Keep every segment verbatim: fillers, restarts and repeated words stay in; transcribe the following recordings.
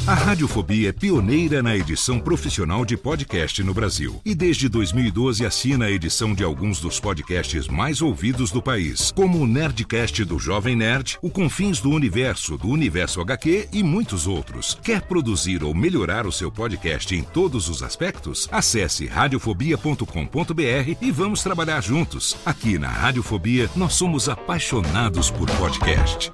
A Radiofobia é pioneira na edição profissional de podcast no Brasil. E desde dois mil e doze assina a edição de alguns dos podcasts mais ouvidos do país, como o Nerdcast do Jovem Nerd, o Confins do Universo, do Universo agá quê e muitos outros. Quer produzir ou melhorar o seu podcast em todos os aspectos? Acesse radiofobia ponto com ponto b r e vamos trabalhar juntos. Aqui na Radiofobia, nós somos apaixonados por podcast.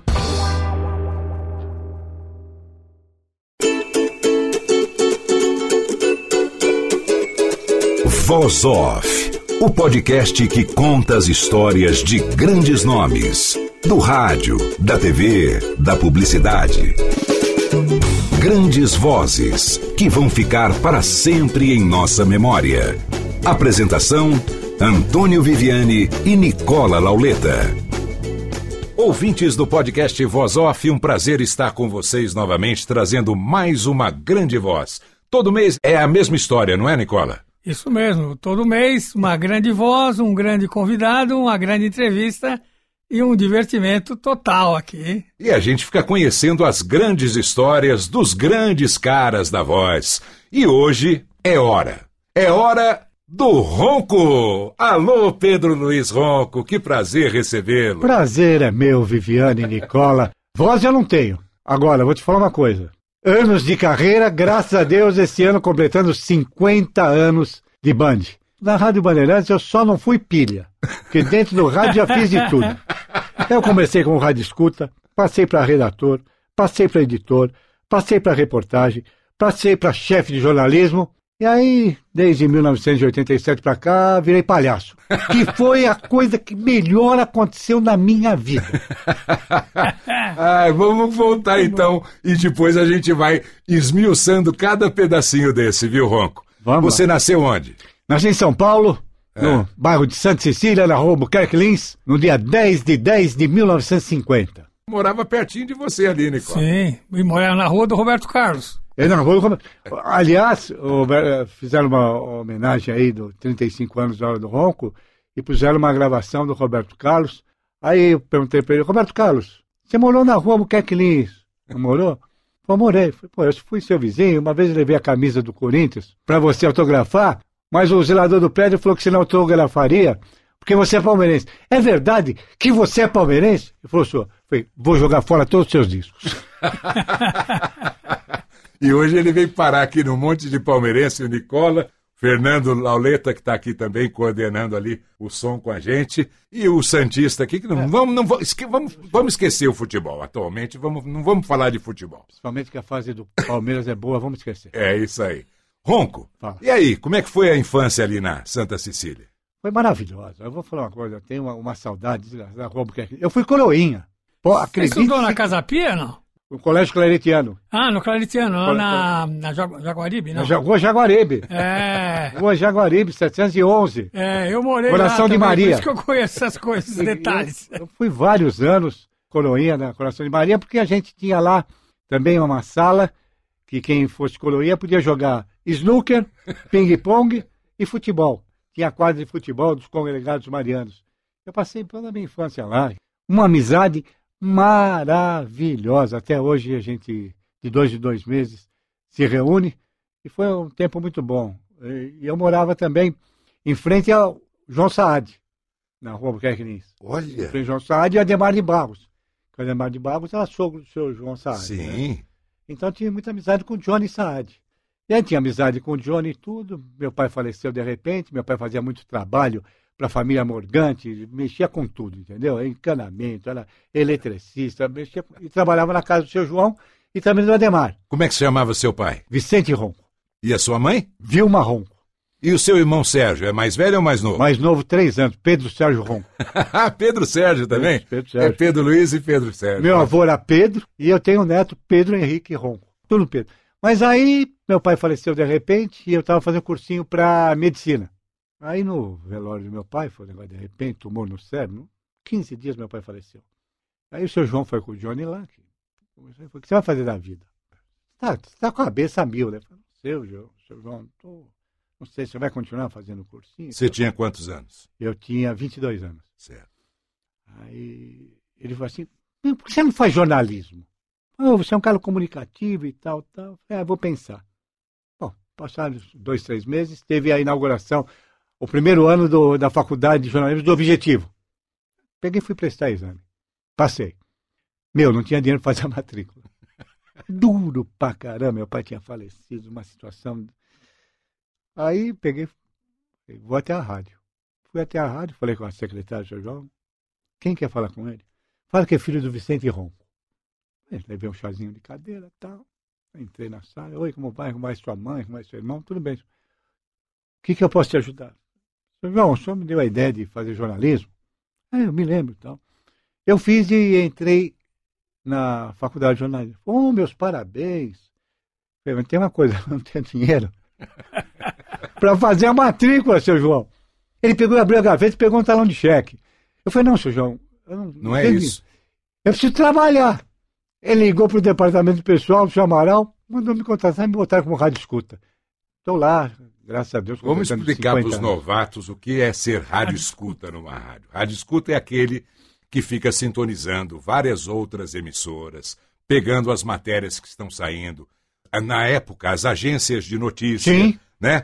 Voz Off, o podcast que conta as histórias de grandes nomes, do rádio, da T V, da publicidade. Grandes vozes que vão ficar para sempre em nossa memória. Apresentação: Antônio Viviani e Nicola Lauleta. Ouvintes do podcast Voz Off, um prazer estar com vocês novamente, trazendo mais uma grande voz. Todo mês é a mesma história, não é, Nicola? Isso mesmo, todo mês uma grande voz, um grande convidado, uma grande entrevista e um divertimento total aqui. E a gente fica conhecendo as grandes histórias dos grandes caras da voz. E hoje é hora, é hora do Ronco. Alô, Pedro Luiz Ronco, que prazer recebê-lo. Prazer é meu, Viviane e Nicola. Voz eu não tenho. Agora, vou te falar uma coisa. Anos de carreira, graças a Deus, esse ano completando cinquenta anos de Band. Na Rádio Bandeirantes eu só não fui pilha, porque dentro do rádio já fiz de tudo. Eu comecei como rádio escuta, passei para redator, passei para editor, passei para reportagem, passei para chefe de jornalismo, e aí, desde mil novecentos e oitenta e sete para cá, virei palhaço. Que foi a coisa que melhor aconteceu na minha vida. Ai, vamos voltar então, e depois a gente vai esmiuçando cada pedacinho desse, viu, Ronco? Vamos Você lá. nasceu onde? Nasci em São Paulo, é. no bairro de Santa Cecília, na rua Albuquerque Lins, no dia dez de dez de mil novecentos e cinquenta. Morava pertinho de você ali, Nicola. Sim, e morava na rua do Roberto Carlos. É na rua do... Aliás, o... fizeram uma homenagem aí dos trinta e cinco anos da Hora do Ronco e puseram uma gravação do Roberto Carlos. Aí eu perguntei para ele: Roberto Carlos, você morou na rua Albuquerque Lins? Não morou? Eu morei. Falei, pô, eu fui seu vizinho, uma vez eu levei a camisa do Corinthians para você autografar, mas o zelador do prédio falou que você não autografaria porque você é palmeirense. É verdade que você é palmeirense? Ele falou, senhor, falei, vou jogar fora todos os seus discos. E hoje ele veio parar aqui no Monte de Palmeirense, o Nicola, Fernando Lauleta, que está aqui também coordenando ali o som com a gente, e o Santista aqui, que não, é. vamos, não vamos, vamos, vamos esquecer o futebol atualmente, vamos, não vamos falar de futebol. Principalmente que a fase do Palmeiras é boa, vamos esquecer. É isso aí. Ronco, Fala. E aí, como é que foi a infância ali na Santa Cecília? Foi maravilhosa. Eu vou falar uma coisa, eu tenho uma, uma saudade da rua Albuquerque. Eu fui coroinha. Pô, Você estudou na Casa Pia, não? No Colégio Claretiano. Ah, no Claretiano, lá na, na Jaguaribe, não? Na Rua Jaguaribe. É. Rua Jaguaribe, setecentos e onze. É, eu morei Coração lá de também, Maria. por isso que eu conheço essas coisas, esses detalhes. Eu, eu fui vários anos coroinha na Coração de Maria, porque a gente tinha lá também uma sala que quem fosse coroinha podia jogar snooker, ping-pong e futebol. Tinha quadra de futebol dos congregados marianos. Eu passei toda a minha infância lá. Uma amizade maravilhosa. Até hoje a gente, de dois em dois meses, se reúne e foi um tempo muito bom. E eu morava também em frente ao João Saad, na rua Albuquerque Lins. Olha! Em frente ao João Saad e Ademar de Barros. O Ademar de Barros era sogro do seu João Saad. Sim. Né? Então tinha muita amizade com o Johnny Saad. E aí tinha amizade com o Johnny e tudo. Meu pai faleceu de repente, meu pai fazia muito trabalho para a família Morgante, mexia com tudo, entendeu? Encanamento, era eletricista, mexia e trabalhava na casa do seu João e também do Ademar. Como é que se chamava seu pai? Vicente Ronco. E a sua mãe? Vilma Ronco. E o seu irmão Sérgio, é mais velho ou mais novo? Mais novo, três anos, Pedro Sérgio Ronco. Pedro Sérgio também? Pedro Sérgio. É Pedro Luiz e Pedro Sérgio. Meu avô era Pedro e eu tenho um neto, Pedro Henrique Ronco. Tudo Pedro. Mas aí meu pai faleceu de repente e eu estava fazendo cursinho para medicina. Aí no velório do meu pai, foi um negócio de repente, tumor no cérebro, quinze dias meu pai faleceu. Aí o seu João foi com o Johnny lá, que, o que você vai fazer da vida? Tá, você tá com a cabeça a mil, né? Não sei, João, seu João, tô, não sei se você vai continuar fazendo cursinho. Você tinha quantos anos? Eu tinha vinte e dois anos. Certo. Aí ele falou assim, por que você não faz jornalismo? Oh, você é um cara comunicativo e tal, tal. É, vou pensar. Bom, passaram dois, três meses, teve a inauguração, o primeiro ano do, da faculdade de jornalismo do Objetivo. Peguei e fui prestar exame. Passei. Meu, não tinha dinheiro para fazer a matrícula. Duro pra caramba, meu pai tinha falecido, uma situação... Aí peguei, vou até a rádio. Fui até a rádio, falei com a secretária, seu João, quem quer falar com ele? Fala que é filho do Vicente Ronco. Levei um chazinho de cadeira e tal, entrei na sala, oi, como vai, como vai sua mãe, como vai seu irmão, tudo bem. O que, que eu posso te ajudar? Seu João, o senhor me deu a ideia de fazer jornalismo? É, eu me lembro e tal. Eu fiz e entrei na faculdade de jornalismo. Oh, meus parabéns. Eu falei, tem uma coisa, eu não tenho dinheiro para fazer a matrícula, seu João. Ele pegou, abriu a gaveta e pegou um talão de cheque. Eu falei, não, seu João, eu não, não, não é tenho isso. Dinheiro. Eu preciso trabalhar. Ele ligou para o departamento pessoal do seu Amaral, mandou me contratar e me botar como rádio escuta. Estou lá, graças a Deus. Vamos explicar para os novatos o que é ser rádio escuta numa rádio. Rádio escuta é aquele que fica sintonizando várias outras emissoras, pegando as matérias que estão saindo. Na época, as agências de notícia, Sim. né?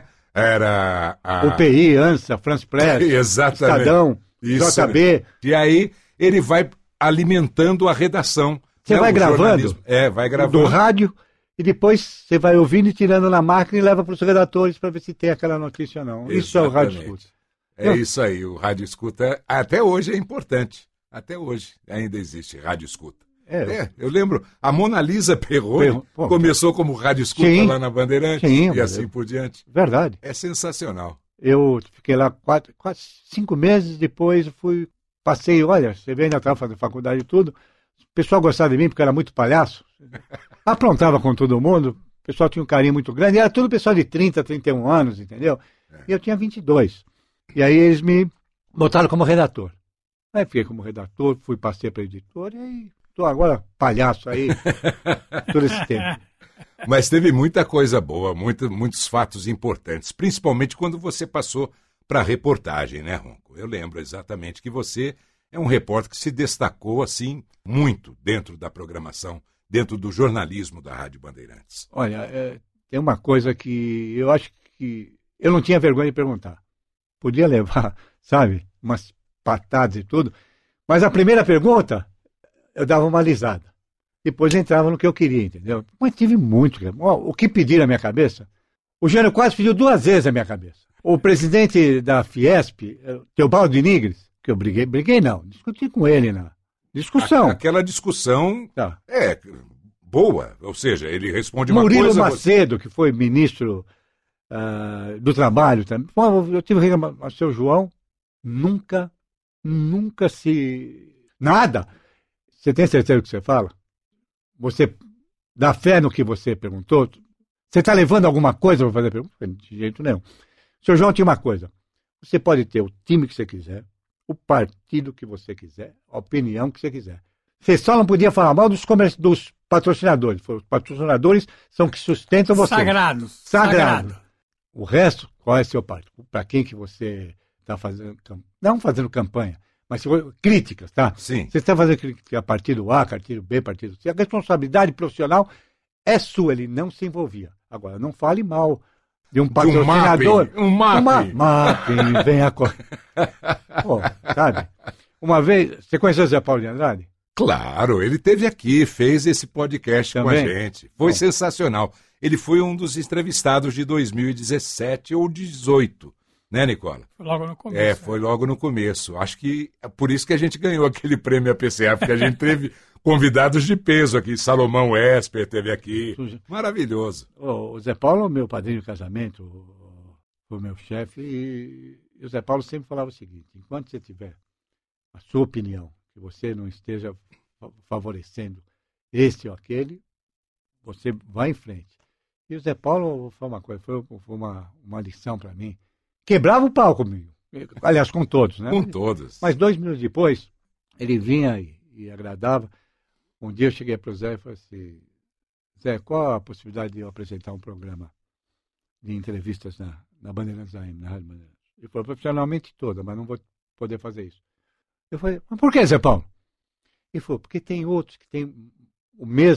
Era a... O P I, ANSA, France Press, Exatamente. Estadão, Isso. J B. E aí ele vai alimentando a redação. Você né? vai O gravando? jornalismo. É, vai gravando. Do rádio, e depois você vai ouvindo e tirando na máquina e leva para os redatores para ver se tem aquela notícia ou não. Exatamente. Isso é o rádio escuta. É Eu... isso aí, o rádio escuta até hoje é importante. Até hoje ainda existe rádio escuta. É, é eu lembro, a Mona Lisa Perrone Pô, começou como rádio escuta sim, lá na Bandeirantes sim, e assim eu... por diante. Verdade. É sensacional. Eu fiquei lá quatro, quatro, cinco meses, depois fui, passei, olha, você vê, ainda estava fazendo faculdade e tudo, o pessoal gostava de mim porque era muito palhaço, aprontava com todo mundo, o pessoal tinha um carinho muito grande, era tudo pessoal de trinta, trinta e um anos, entendeu? É. E eu tinha vinte e dois. E aí eles me botaram como redator. Aí fiquei como redator, fui, passei para editor e aí estou agora palhaço aí, todo esse tempo. Mas teve muita coisa boa, muito, muitos fatos importantes, principalmente quando você passou para a reportagem, né, Ronco? Eu lembro exatamente que você é um repórter que se destacou, assim, muito dentro da programação, dentro do jornalismo da Rádio Bandeirantes. Olha, é, tem uma coisa que eu acho que eu não tinha vergonha de perguntar. Podia levar, sabe, umas patadas e tudo, mas a primeira pergunta, eu dava uma alisada. Depois entrava no que eu queria, entendeu? Mas tive muito. O que pediram na minha cabeça? O Jânio quase pediu duas vezes a minha cabeça. O presidente da Fiesp, Teobaldo Nigres, que eu briguei, briguei não, discuti com ele na discussão. Aquela discussão tá. é boa, ou seja, ele responde uma Murilo coisa... Murilo Macedo, você... que foi ministro uh, do Trabalho também. Eu tive o seu João, nunca, nunca se... Nada. Você tem certeza do que você fala? Você dá fé no que você perguntou? Você está levando alguma coisa para fazer a pergunta? De jeito nenhum. O senhor João tinha uma coisa. Você pode ter o time que você quiser, o partido que você quiser, a opinião que você quiser. Você só não podia falar mal dos, comerci... dos patrocinadores. Os patrocinadores são que sustentam você. Sagrados. Sagrado. Sagrado. O resto, qual é seu partido? Para quem que você está fazendo... Não fazendo campanha. Mas críticas, tá? Sim. Você está fazendo crítica a partido A, partido B, partido C. A responsabilidade profissional é sua, ele não se envolvia. Agora, não fale mal de um patrocinador. Um mapping. Um mapping, vem a coisa. Pô, sabe? Uma vez, você conheceu o Zé Paulo de Andrade? Claro, ele esteve aqui, fez esse podcast Também? com a gente. Foi Bom. sensacional. Ele foi um dos entrevistados de dois mil e dezessete ou dezoito. Né, Nicola? Foi logo no começo. É, foi logo no começo. Acho que é por isso que a gente ganhou aquele prêmio A P C A, porque a gente teve convidados de peso aqui. Salomão Esper teve aqui. Maravilhoso. O Zé Paulo é o meu padrinho de casamento, o meu chefe, e o Zé Paulo sempre falava o seguinte: enquanto você tiver a sua opinião, que você não esteja favorecendo este ou aquele, você vai em frente. E o Zé Paulo foi uma coisa, foi uma, uma lição para mim. Quebrava o pau comigo. Aliás, com todos, né? Com todos. Mas dois minutos depois, ele vinha e, e agradava. Um dia eu cheguei para o Zé e falei assim: Zé, qual a possibilidade de eu apresentar um programa de entrevistas na, na Bandeirantes A M, na Rádio Bandeirantes? Ele falou: profissionalmente toda, mas não vou poder fazer isso. Eu falei: mas por que, Zé Paulo? Ele falou: porque tem outros que têm o mesmo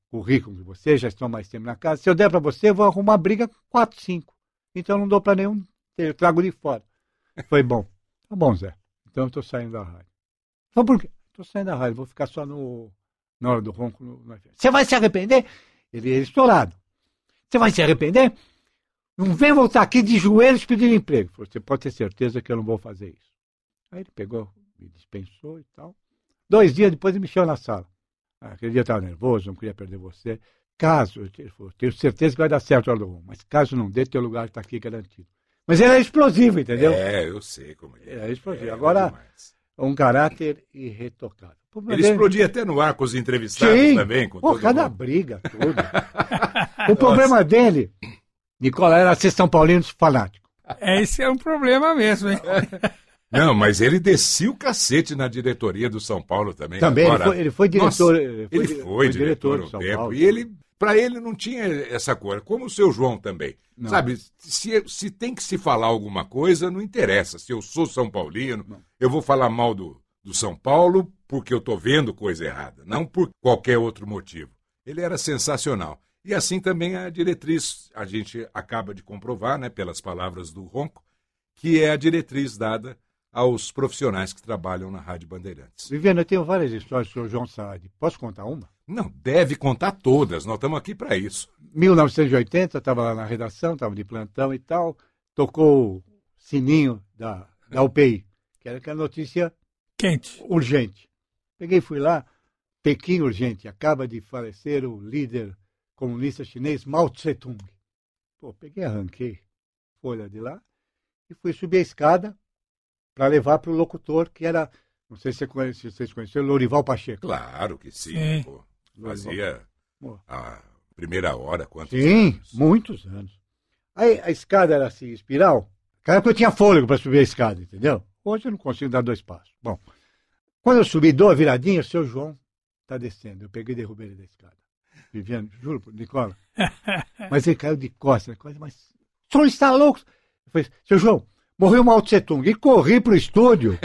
currículo de vocês, já estão mais tempo na casa. Se eu der para você, eu vou arrumar briga com quatro, cinco. Então eu não dou para nenhum, eu trago de fora. Foi bom. Tá bom, Zé. Então eu estou saindo da rádio. Então por quê? Estou saindo da rádio, vou ficar só no, na hora do ronco. No, no... Você vai se arrepender? Ele é estourado. Você vai se arrepender? Não vem voltar aqui de joelhos pedir emprego. Você pode ter certeza que eu não vou fazer isso. Aí ele pegou, me dispensou e tal. Dois dias depois ele me chamou na sala. Aquele dia eu estava nervoso, não queria perder você. Caso, ele falou, tenho certeza que vai dar certo a hora do ronco, mas caso não dê, teu lugar está aqui garantido. Mas ele é explosivo, entendeu? É, eu sei como é. É explosivo. É, Agora, demais. um caráter irretocável. Ele explodia até no ar com os entrevistados. Sim. Também. Com Pô, todo cada mundo. briga, tudo. O problema dele, Nicola, era ser São Paulino fanático. Esse é um problema mesmo, hein? Não, mas ele descia o cacete na diretoria do São Paulo também. Também, Agora, ele, foi, ele foi diretor. Nossa, ele ele foi, foi diretor do um São tempo. Paulo. E ele, para ele não tinha essa coisa, como o seu João também. Não. Sabe, se, se tem que se falar alguma coisa, não interessa. Se eu sou São Paulino, Não. eu vou falar mal do, do São Paulo porque eu estou vendo coisa errada, não por qualquer outro motivo. Ele era sensacional. E assim também a diretriz, a gente acaba de comprovar, né, pelas palavras do Ronco, que é a diretriz dada aos profissionais que trabalham na Rádio Bandeirantes. Viviane, eu tenho várias histórias sobre o João Saad. Posso contar uma? Não, deve contar todas, nós estamos aqui para isso. mil novecentos e oitenta, estava lá na redação, estava de plantão e tal, tocou o sininho da, da U P I, que era aquela notícia Quente. urgente. Peguei e fui lá, Pequim urgente, acaba de falecer o líder comunista chinês Mao Tse-tung. Pô, peguei, arranquei folha de lá e fui subir a escada para levar para o locutor, que era, não sei se, você conhece, se vocês conheceram, Lorival Pacheco. Claro que sim, Sim. pô. Fazia Pô. a primeira hora, quantos Sim, anos? muitos anos. Aí a escada era assim, espiral. Naquela época eu tinha fôlego para subir a escada, entendeu? Hoje eu não consigo dar dois passos. Bom, quando eu subi, dou a viradinha, o seu João está descendo. Eu peguei e derrubei ele da escada. Viviane, juro, Nicola. Mas ele caiu de costas. Coisa, mas o senhor está louco? Eu falei, seu João, morreu o Mao Tse Tung. E corri pro estúdio.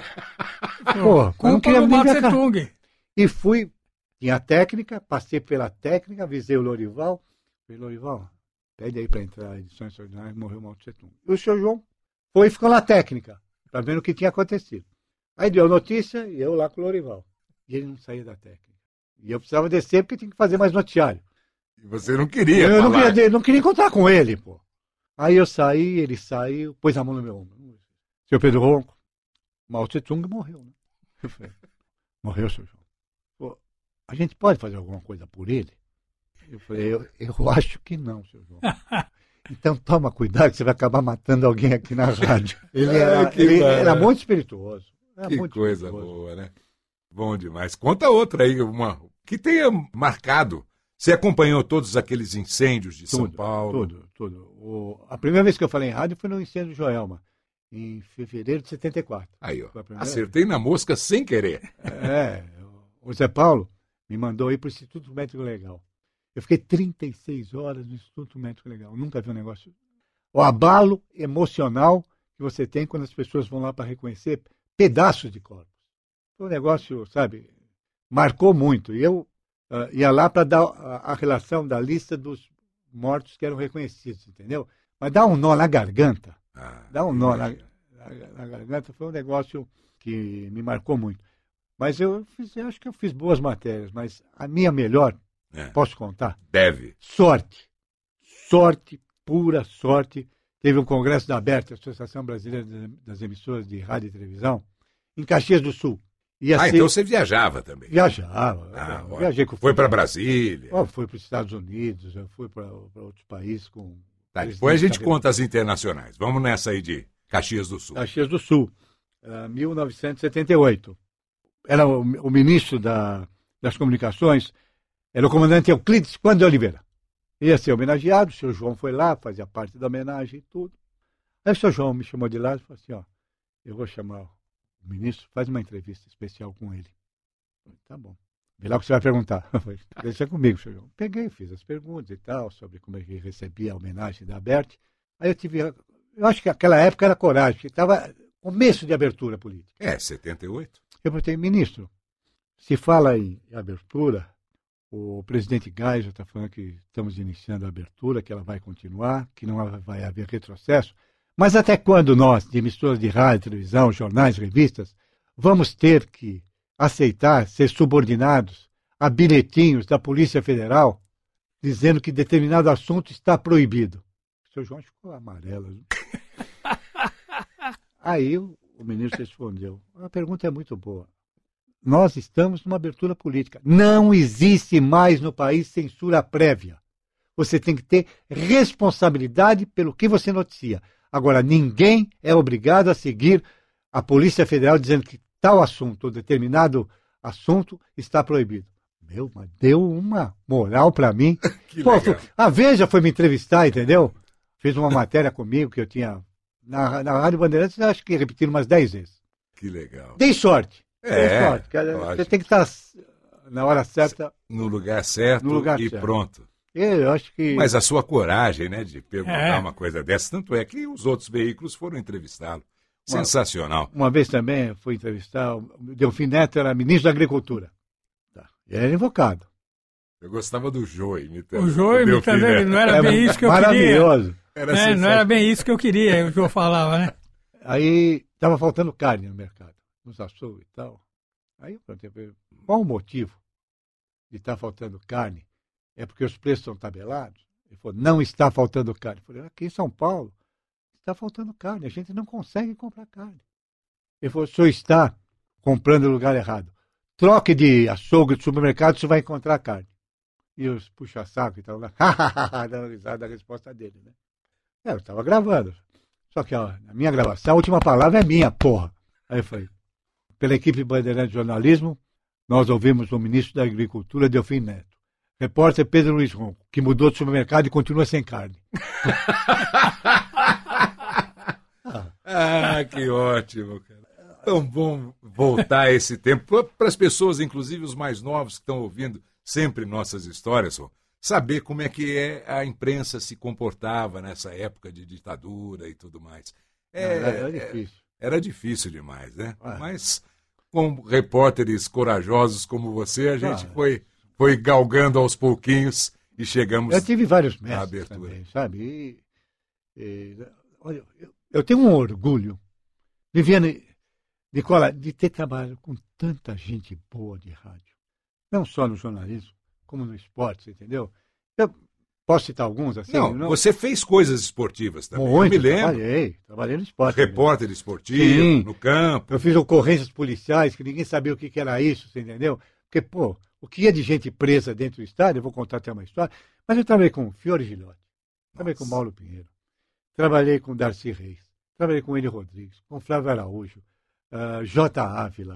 Pô, eu não Culpa queria do nem Mao ver a cara. Tse Tung. E fui, tinha a técnica, passei pela técnica, avisei o Lorival. Falei, Lorival, pede aí para entrar a edição extraordinária, morreu o Mao Tse Tung. E o seu João foi e ficou na técnica, para ver o que tinha acontecido. Aí deu notícia e eu lá com o Lorival. E ele não saía da técnica. E eu precisava descer porque tinha que fazer mais noticiário. E você não queria Eu não falar. queria, não queria encontrar com ele, pô. Aí eu saí, ele saiu, pôs a mão no meu ombro. Seu Pedro Ronco, Mao Tse Tung morreu, né? Eu falei, morreu, seu João. Pô, a gente pode fazer alguma coisa por ele? Eu falei, eu, eu acho que não, seu João. Então toma cuidado que você vai acabar matando alguém aqui na rádio. Ele era, Ah, que ele barato. era muito espirituoso. Era Que muito coisa espirituoso. boa, né? Bom demais. Conta outra aí, uma que tenha marcado. Você acompanhou todos aqueles incêndios de São Tudo, Paulo? Tudo, tudo. O, a primeira vez que eu falei em rádio foi no incêndio de Joelma, em fevereiro de setenta e quatro. Aí, ó. Foi a primeira Acertei na mosca sem querer. É, o Zé Paulo me mandou ir para o Instituto Médico Legal. Eu fiquei trinta e seis horas no Instituto Médico Legal. Nunca vi um negócio. O abalo emocional que você tem quando as pessoas vão lá para reconhecer pedaços de corpos. Foi um negócio, sabe, marcou muito. E eu uh, ia lá para dar a, a relação da lista dos mortos que eram reconhecidos, entendeu? Mas dá um nó na garganta. Ah, Dá um nó na, imagino. na, na garganta. Foi um negócio que me marcou muito. Mas eu, fiz, eu acho que eu fiz boas matérias, mas a minha melhor, É. posso contar? Deve. Sorte. Sorte, pura sorte. Teve um congresso da ABERT, Associação Brasileira das Emissoras de Rádio e Televisão, em Caxias do Sul. Ia Ah, ser... então você viajava também. Viajava. Ah, eu ótimo. viajei com Foi para Brasília. Oh, fui para os Estados Unidos, eu fui para outros países com... Tá, depois a gente conta as internacionais. Vamos nessa aí de Caxias do Sul. Caxias do Sul, uh, mil novecentos e setenta e oito. Era o, o ministro da, das Comunicações, era o comandante Euclides Quando de Oliveira. Ia ser homenageado, o senhor João foi lá, fazia parte da homenagem e tudo. Aí o senhor João me chamou de lado e falou assim, ó, eu vou chamar o ministro, faz uma entrevista especial com ele. Eu falei, tá bom. Vê lá o que você vai perguntar. Eu falei, deixa comigo, senhor João. Peguei, fiz as perguntas e tal, sobre como é que recebia a homenagem da ABERT. Aí eu tive, eu acho que aquela época era coragem, porque estava começo de abertura política. É, setenta e oito. Eu perguntei, ministro, se fala em abertura, O presidente Geisel está falando que estamos iniciando a abertura, que ela vai continuar, que não vai haver retrocesso. Mas até quando nós, de emissoras de rádio, televisão, jornais, revistas, vamos ter que aceitar ser subordinados a bilhetinhos da Polícia Federal dizendo que determinado assunto está proibido? O seu João ficou amarelo. Aí o, o ministro respondeu, a pergunta é muito boa. Nós estamos numa abertura política. Não existe mais no país censura prévia. Você tem que ter responsabilidade pelo que você noticia. Agora, ninguém é obrigado a seguir a Polícia Federal dizendo que tal assunto, ou determinado assunto, está proibido. Meu, mas deu uma moral para mim. Pô, a Veja foi me entrevistar, entendeu? Fez uma matéria comigo que eu tinha... Na, na Rádio Bandeirantes, eu acho que repetiram umas dez vezes. Que legal. Dei sorte. É, Dei sorte. Cara, você tem que estar na hora certa. No lugar certo no lugar e certo. Pronto. Eu acho que... Mas a sua coragem, né, de perguntar É. uma coisa dessa, tanto é que os outros veículos foram entrevistá-lo. Sensacional. Uma vez também eu fui entrevistar, o Delfim Neto era ministro da Agricultura. Tá. E era invocado. Eu gostava do Jô imitando. O Jô imitando ele, não era É bem isso que eu queria. maravilhoso. Era É, não sensacional. era bem isso que eu queria, o Jô falava, né? Aí estava faltando carne no mercado, nos açougues e tal. Aí eu perguntei para ele, qual o motivo de estar faltando carne? É porque os preços estão tabelados? Ele falou, não está faltando carne. Eu falei, aqui em São Paulo está faltando carne, a gente não consegue comprar carne. Ele falou, o senhor está comprando no lugar errado. Troque de açougue de supermercado, você vai encontrar carne. E os puxa-saco e tal, lá, dando risada da resposta dele, né? É, eu estava gravando. Só que ó, a minha gravação, a última palavra é minha, porra. Aí eu falei, pela equipe Bandeirantes de Jornalismo, nós ouvimos o ministro da Agricultura, Delfim Neto. Repórter Pedro Luiz Ronco, que mudou de supermercado e continua sem carne. Ah, que ótimo, cara. Tão bom voltar a esse tempo. Para as pessoas, inclusive os mais novos que estão ouvindo sempre nossas histórias, saber como é que é a imprensa se comportava nessa época de ditadura e tudo mais. É, era, era difícil. É, era difícil demais, né? Ah. Mas com repórteres corajosos como você, a gente Ah. foi, foi galgando aos pouquinhos e chegamos... Eu tive vários na mestres abertura. também, sabe? E, e, olha, eu, eu tenho um orgulho, Viviane, Nicola, de ter trabalhado com tanta gente boa de rádio. Não só no jornalismo, como no esporte, você entendeu? Eu posso citar alguns assim? Não, você fez coisas esportivas também. Muito, eu me lembro. Trabalhei, trabalhei no esporte. Repórter esportivo, Sim. no campo. Eu fiz ocorrências policiais, que ninguém sabia o que, que era isso, você entendeu? Porque, pô, o que ia de gente presa dentro do estádio, eu vou contar até uma história, mas eu trabalhei com Fiore Gilhote, trabalhei com Mauro Pinheiro, trabalhei com Darcy Reis, trabalhei com Eli Rodrigues, com Flávio Araújo, uh, J. Ávila,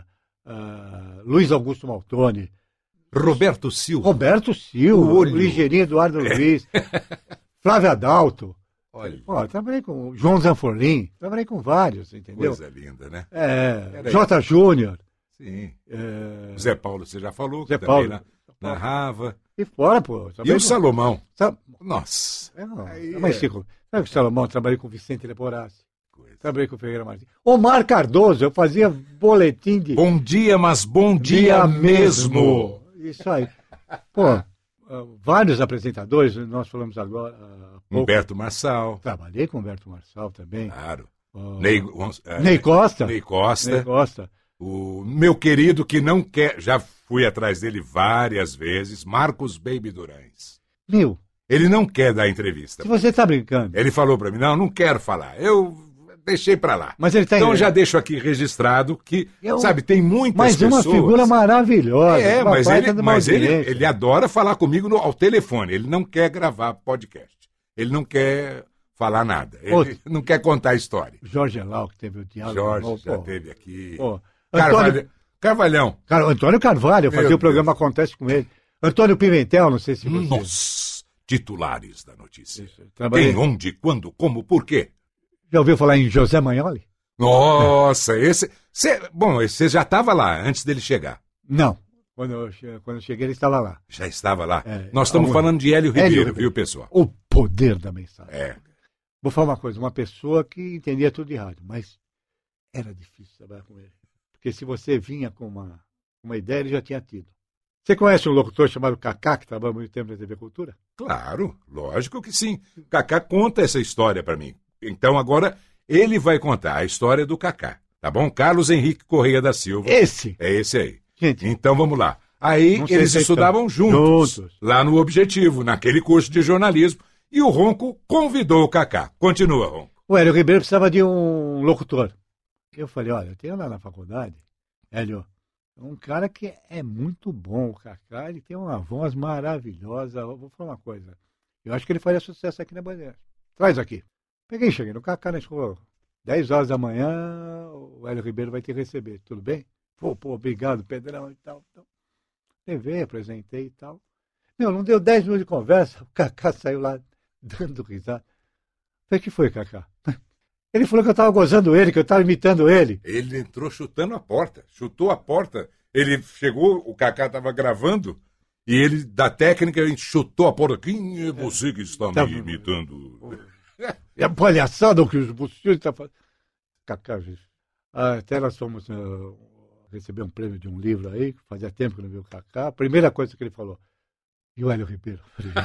uh, Luiz Augusto Maltoni, Roberto Silva. Roberto Silva, O olho. Ligeirinho Eduardo Luiz, Flávio Adalto. Olha, Pô, trabalhei com João Zanforlim, trabalhei com vários, entendeu? coisa linda, né? É, Era J. Júnior. Sim. É, Zé Paulo, você já falou, que Zé também Paulo. na- narrava. e fora, pô. E trabalhei o com- Salomão. Sa- Nossa. É, não, Aí é uma é- enciclo. Sabe que o Salomão, trabalhei com o Vicente Leporassi, Coisa. trabalhei com o Ferreira Martins. Omar Cardoso, eu fazia boletim de Bom dia, mas bom dia, mesmo. Isso aí. Pô, ah, vários apresentadores, nós falamos agora há pouco. Humberto Marçal. Trabalhei com o Humberto Marçal também. Claro. Ah, Ney, Gon- eh, Ney Costa. Ney Costa. Ney Costa. O meu querido que não quer, já fui atrás dele várias vezes, Marcos Baby Durães. Meu, Ele não quer dar entrevista. se você tá brincando. Ele falou para mim, não, não quero falar. Eu deixei para lá. Mas ele tá Então já deixo aqui registrado que, Eu- sabe, tem muitas Mas pessoas... uma figura maravilhosa. É, uma mas, baita ele, de uma mas ele, audiência. ele adora falar comigo no- ao telefone. Ele não quer gravar podcast. Ele não quer falar nada. Ele Outro. não quer contar a história. Jorge Elau, que teve o diálogo. Jorge pô, já pô, teve aqui. pô. Carvalho- Antônio, Carvalhão. Cara, Antônio Carvalho, eu Meu fazia o programa Deus. Acontece com ele. Antônio Pimentel, não sei se você... Nos titulares da notícia. Isso, trabalhei- Quem, onde, quando, como, por quê? Já ouviu falar em José Magnoli? Nossa, esse... cê- bom, você já estava lá antes dele chegar. Não. Quando eu, che- quando eu cheguei, ele estava lá. Já estava lá. É, Nós estamos aonde? falando de Hélio Ribeiro, Ribeiro. viu, pessoal? O poder da mensagem. É. Vou falar uma coisa, uma pessoa que entendia tudo de rádio, mas era difícil trabalhar com ele. Porque se você vinha com uma, uma ideia, ele já tinha tido. Você conhece um locutor chamado Cacá, que trabalha muito tempo na T V Cultura? Claro, lógico que sim. O Cacá conta essa história para mim. Então agora ele vai contar a história do Cacá, tá bom? Carlos Henrique Correia da Silva. Esse? É esse aí. Gente, então vamos lá. Aí eles estudavam juntos, juntos, lá no Objetivo, naquele curso de jornalismo, e o Ronco convidou o Cacá. Continua, Ronco. O Hélio Ribeiro precisava de um locutor. Eu falei, olha, eu tenho lá na faculdade, Hélio, um cara que é muito bom, o Cacá, ele tem uma voz maravilhosa. Eu vou falar uma coisa, eu acho que ele faria sucesso aqui na Bandeira. Traz aqui. Peguei, cheguei no Cacá, na escola, dez horas da manhã, o Hélio Ribeiro vai te receber, tudo bem? Pô, pô, obrigado, Pedrão, e tal, tal. Levei, apresentei e tal. Meu, não deu dez minutos de conversa, o Cacá saiu lá dando risada. Falei, o que foi, Cacá? Ele falou que eu estava gozando ele, que eu estava imitando ele. Ele entrou chutando a porta, chutou a porta. Ele chegou, o Cacá estava gravando, e ele, da técnica, ele chutou a porta. Quem é você que está tá, me imitando? É a palhaçada que os bucios estão fazendo. Cacá, gente. Até nós fomos uh, receber um prêmio de um livro aí, que fazia tempo que não viu o Cacá. A primeira coisa que ele falou, e o Hélio Ribeiro?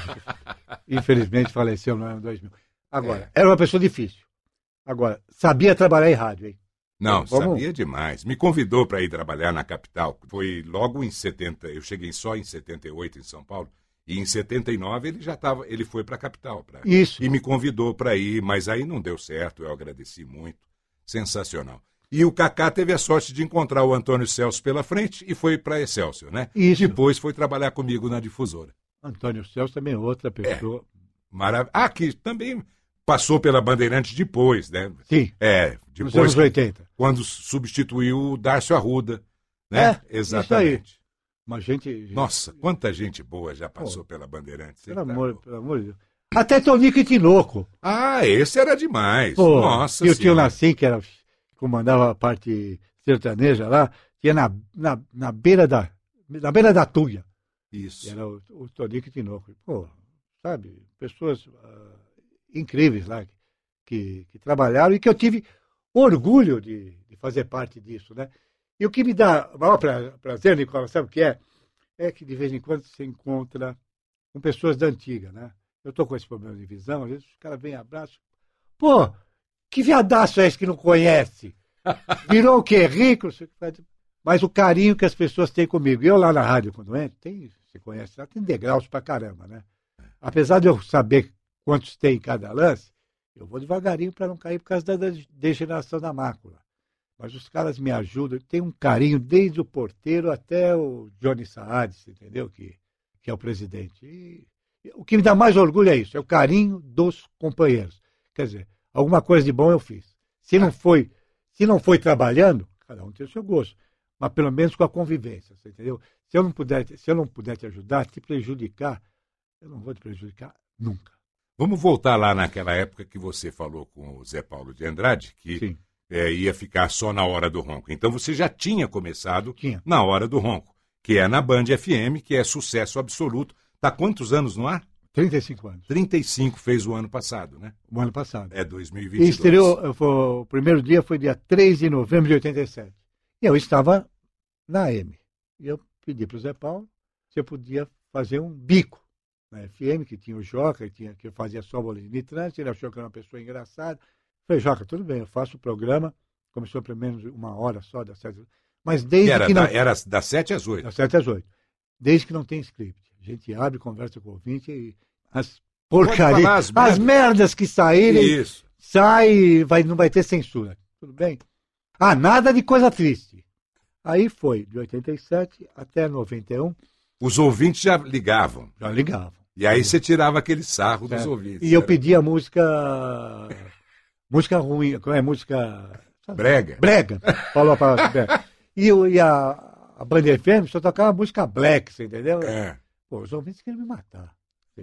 Infelizmente faleceu no ano dois mil. Agora, era uma pessoa difícil. Agora, sabia trabalhar em rádio, hein? Não, Vamos... sabia demais. Me convidou para ir trabalhar na capital. Foi logo em setenta, eu cheguei só em setenta e oito em São Paulo, e em setenta e nove ele já estava, ele foi para a capital. Pra... Isso. E me convidou para ir, mas aí não deu certo, eu agradeci muito. Sensacional. E o Cacá teve a sorte de encontrar o Antônio Celso pela frente e foi para Excelsior, né? Isso. Depois foi trabalhar comigo na difusora. Antônio Celso também é outra pessoa. É. Marav... Ah, que também passou pela Bandeirantes depois, né? Sim. É, depois. Nos anos oitenta. Quando substituiu o Dárcio Arruda, né? É, exatamente. Isso aí. Uma gente... Nossa, quanta gente boa já passou Pô, pela Bandeirantes. Pelo amor, pelo amor de Deus. Até Tonico e Tinoco. Ah, esse era demais. Pô, Nossa e o tio Senhora. Nassim, que era, comandava a parte sertaneja lá, tinha na, na, na beira da na beira da Tuia. Isso. Era o, o Tonico e Tinoco. Pô, sabe, pessoas uh, incríveis lá que, que, que trabalharam e que eu tive orgulho de, de fazer parte disso, né? E o que me dá maior pra, prazer, Nicola, sabe o que é? É que de vez em quando você encontra com pessoas da antiga, né? Eu estou com esse problema de visão, às vezes os caras vêm abraço. Pô, que viadaço é esse que não conhece? Virou o quê? Rico? Mas o carinho que as pessoas têm comigo. Eu lá na rádio, quando entro, tem, você conhece lá, tem degraus pra caramba, né? Apesar de eu saber quantos tem em cada lance, eu vou devagarinho para não cair por causa da degeneração da mácula. Mas os caras me ajudam, tem um carinho desde o porteiro até o Johnny Saades, entendeu? Que, que é o presidente. E o que me dá mais orgulho é isso, é o carinho dos companheiros. Quer dizer, alguma coisa de bom eu fiz. Se não foi, se não foi trabalhando, cada um tem o seu gosto, mas pelo menos com a convivência, você entendeu? Se eu não puder, se eu não puder te ajudar, te prejudicar, eu não vou te prejudicar nunca. Vamos voltar lá naquela época que você falou com o Zé Paulo de Andrade, que é, ia ficar só na Hora do Ronco. Então você já tinha começado tinha. na Hora do Ronco, que é na Band F M, que é sucesso absoluto. Está quantos anos no ar? trinta e cinco anos. trinta e cinco fez o ano passado, né? O ano passado. É dois mil e vinte e dois. E estreou, foi, o primeiro dia foi dia três de novembro de oitenta e sete. E eu estava na A M. E eu pedi para o Zé Paulo se eu podia fazer um bico na F M, que tinha o Joca, que, tinha, que eu fazia só boletim de trânsito, ele achou que era uma pessoa engraçada. Falei, Joca, tudo bem, eu faço o programa, começou pelo menos uma hora só, das sete. Mas desde era que não... Da, era das sete às oito. Das sete às oito. Desde que não tem script. A gente abre, conversa com o ouvinte e as porcarias, as, as merdas que saírem, Isso. sai, vai, não vai ter censura. Tudo bem? Ah, nada de coisa triste. Aí foi, de oitenta e sete até noventa e um. Os ouvintes já ligavam. Já ligavam. E aí você tirava aquele sarro certo. dos ouvintes. E eu pedia música... música ruim, como é? Música... Brega. Brega. Falou a palavra brega. E, eu, e a, a Band F M só tocava música black, você entendeu? É. Pô, os ouvintes queriam me matar.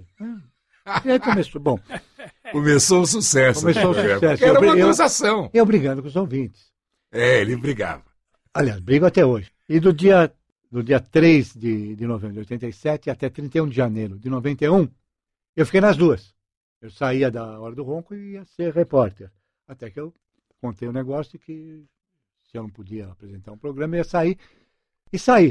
Ah, e aí começou, bom... Começou o sucesso. Começou o sucesso. Era uma eu, acusação. Eu, eu brigando com os ouvintes. É, ele brigava. Aliás, brigo até hoje. E do dia, do dia três de, de novembro de oitenta e sete até trinta e um de janeiro de noventa e um, eu fiquei nas duas. Eu saía da Hora do Ronco e ia ser repórter. Até que eu contei o um negócio de que se eu não podia apresentar um programa, eu ia sair. E saí.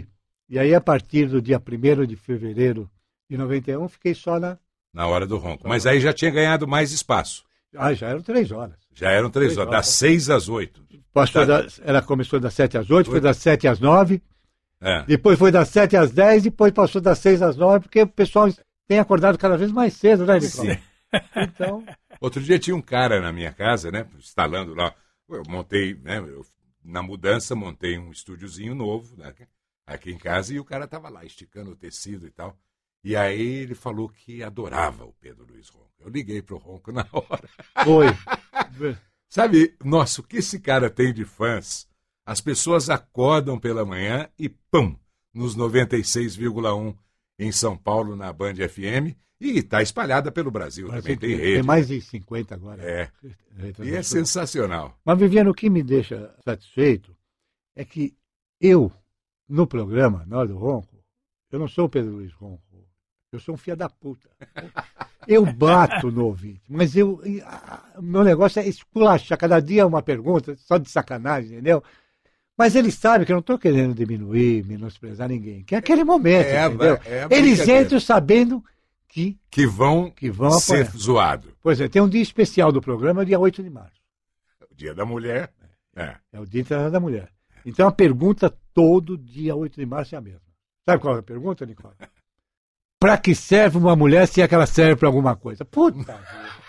E aí, a partir do dia primeiro de fevereiro de noventa e um, fiquei só na... Na hora do ronco. Mas aí já tinha ganhado mais espaço. Ah, já eram três horas. Já eram três, três horas, horas, das seis às oito. Passou da... da... Ela começou das sete às oito, foi das sete às nove. É. Depois foi das sete às dez, depois passou das seis às nove, porque o pessoal tem acordado cada vez mais cedo, né, Nicola? Sim. Então... Outro dia tinha um cara na minha casa, né, instalando lá. Eu montei, né, eu, na mudança, montei um estúdiozinho novo, né, aqui em casa, e o cara estava lá esticando o tecido e tal. E aí ele falou que adorava o Pedro Luiz Ronco. Eu liguei pro Ronco na hora. Oi. Sabe, nossa, o que esse cara tem de fãs? As pessoas acordam pela manhã e pum, nos noventa e seis vírgula um em São Paulo, na Band F M, e está espalhada pelo Brasil, Mas também tem, tem rede. Tem mais de cinquenta agora. É, e é sensacional. Mas, Viviane, o que me deixa satisfeito é que eu, no programa, na hora do Ronco, eu não sou o Pedro Luiz Ronco, eu sou um filho da puta. Eu bato no ouvinte, mas eu, o meu negócio é esculachar, cada dia uma pergunta, só de sacanagem, entendeu? Mas eles sabem que eu não estou querendo diminuir, menosprezar ninguém, que é aquele momento, é, entendeu? É, é eles entram sabendo que, que vão, que vão ser apanhar. zoados. Pois é, tem um dia especial do programa, é o dia oito de março. O dia da mulher. É, é o dia internacional da mulher. Então a pergunta todo dia oito de março é a mesma. Sabe qual é a pergunta, Nicola? Para que serve uma mulher se é que ela serve para alguma coisa? Puta!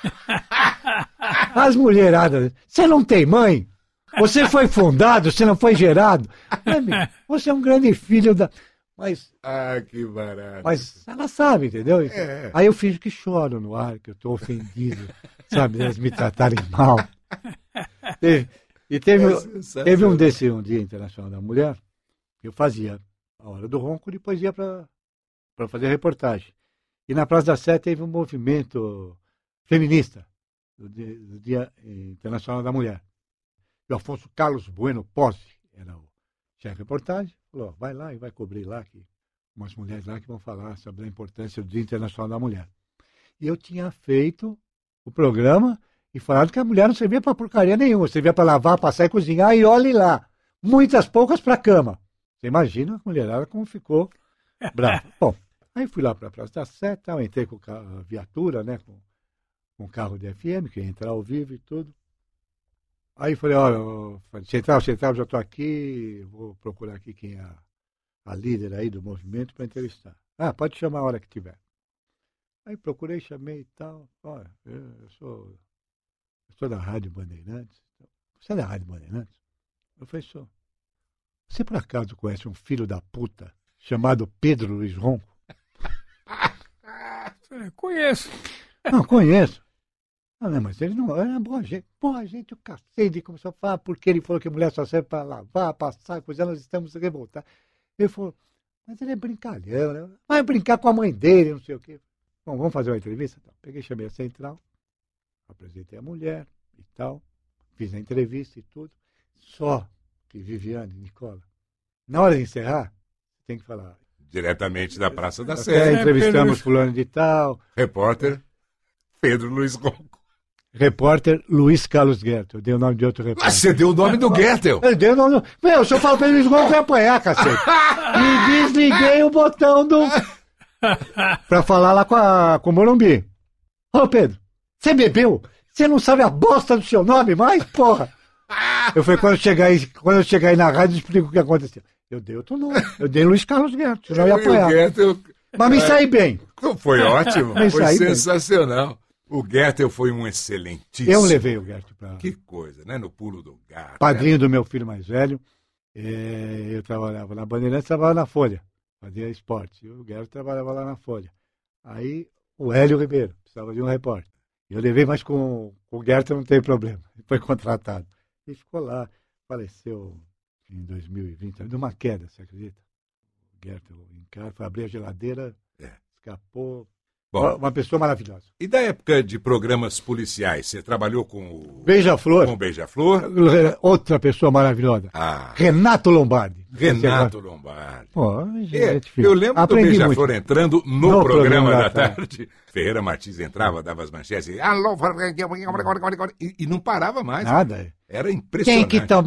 As mulheradas. Você não tem mãe? Você foi fundado? Você não foi gerado? Você é um grande filho da... Mas, ah, que barato. Mas ela sabe, entendeu? É. Aí eu finjo que choro no ar, que eu estou ofendido, sabe? Elas me tratarem mal. Teve, e teve, é teve um desse um Dia Internacional da Mulher, eu fazia a Hora do Ronco, depois ia para fazer reportagem. E na Praça da Sé teve um movimento feminista do Dia, do Dia Internacional da Mulher. E o Afonso Carlos Bueno Posse era o chefe de reportagem, falou, vai lá e vai cobrir lá, que umas mulheres lá que vão falar sobre a importância do Dia Internacional da Mulher. E eu tinha feito o programa e falado que a mulher não servia para porcaria nenhuma, servia para lavar, passar e cozinhar, e olhe lá, muitas poucas para a cama. Você imagina a mulherada como ficou brava. Bom, aí fui lá para a Praça da Sé, tal, entrei com a viatura, né, com, com o carro de F M, que ia entrar ao vivo e tudo. Aí falei, olha, Central, Central, já estou aqui, vou procurar aqui quem é a, a líder aí do movimento para entrevistar. Ah, pode chamar a hora que tiver. Aí procurei, chamei e tal. Olha, eu, eu sou, eu sou da Rádio Bandeirantes. Você é da Rádio Bandeirantes? Eu falei, sou. Você por acaso conhece um filho da puta chamado Pedro Luiz Ronco? Conheço. Não, conheço. Ah, não, mas ele não era boa gente. Boa gente, o cacete começou a falar porque ele falou que a mulher só serve para lavar, passar, coisa, nós estamos revoltados. Ele falou, mas ele é brincalhão, né? Vai brincar com a mãe dele, não sei o quê. Bom, vamos fazer uma entrevista? Então, peguei, chamei a Central, apresentei a mulher e tal, fiz a entrevista e tudo. Só que, Viviane, Nicola, na hora de encerrar, tem que falar. Diretamente da Praça da Sé. Sé. Entrevistamos fulano de tal. Repórter Pedro Luiz Ronco. Repórter Luiz Carlos Goethe. Eu dei o nome de outro repórter. Ah, você deu o nome do Goethe? Eu dei o nome do... Meu, se eu falo Pedro Luiz Ronco, vai apanhar, cacete. E desliguei o botão do... pra falar lá com, a... com o Morumbi. Ô, Pedro, você bebeu? Você não sabe a bosta do seu nome mais, porra? Eu falei, quando eu chegar aí, quando eu chegar aí na rádio, eu explico o que aconteceu. Eu dei outro nome. Eu dei Luiz Carlos Goethe, senão eu ia apanhar. Goethe, eu... Mas me saí bem. Foi ótimo, me foi saí sensacional. Bem. O Goethe foi um excelentíssimo. Eu levei o Goethe para... Que coisa, né? No pulo do gato. Padrinho né? do meu filho mais velho. É, eu trabalhava na Bandeirantes, trabalhava na Folha. Fazia esporte. E o Goethe trabalhava lá na Folha. Aí o Hélio Ribeiro precisava de um repórter. Eu levei, mas com, com o Goethe não tem problema. Ele foi contratado. E ficou lá. Faleceu em dois mil e vinte, de uma queda, você acredita? O Goethe em casa, foi abrir a geladeira, é. escapou. Bom, uma pessoa maravilhosa. E da época de programas policiais, você trabalhou com o... Beija-Flor. Com o Beija-Flor? Outra pessoa maravilhosa. Ah. Renato Lombardi. Renato Lombardi. Pô, gente, é, eu lembro Aprendi do Beija-Flor entrando no, no programa, programa da, da tarde. tarde. Ferreira Martins entrava, dava as manchetes e, Alô, e, e não parava mais. Nada. Era impressionante. Tem que tomar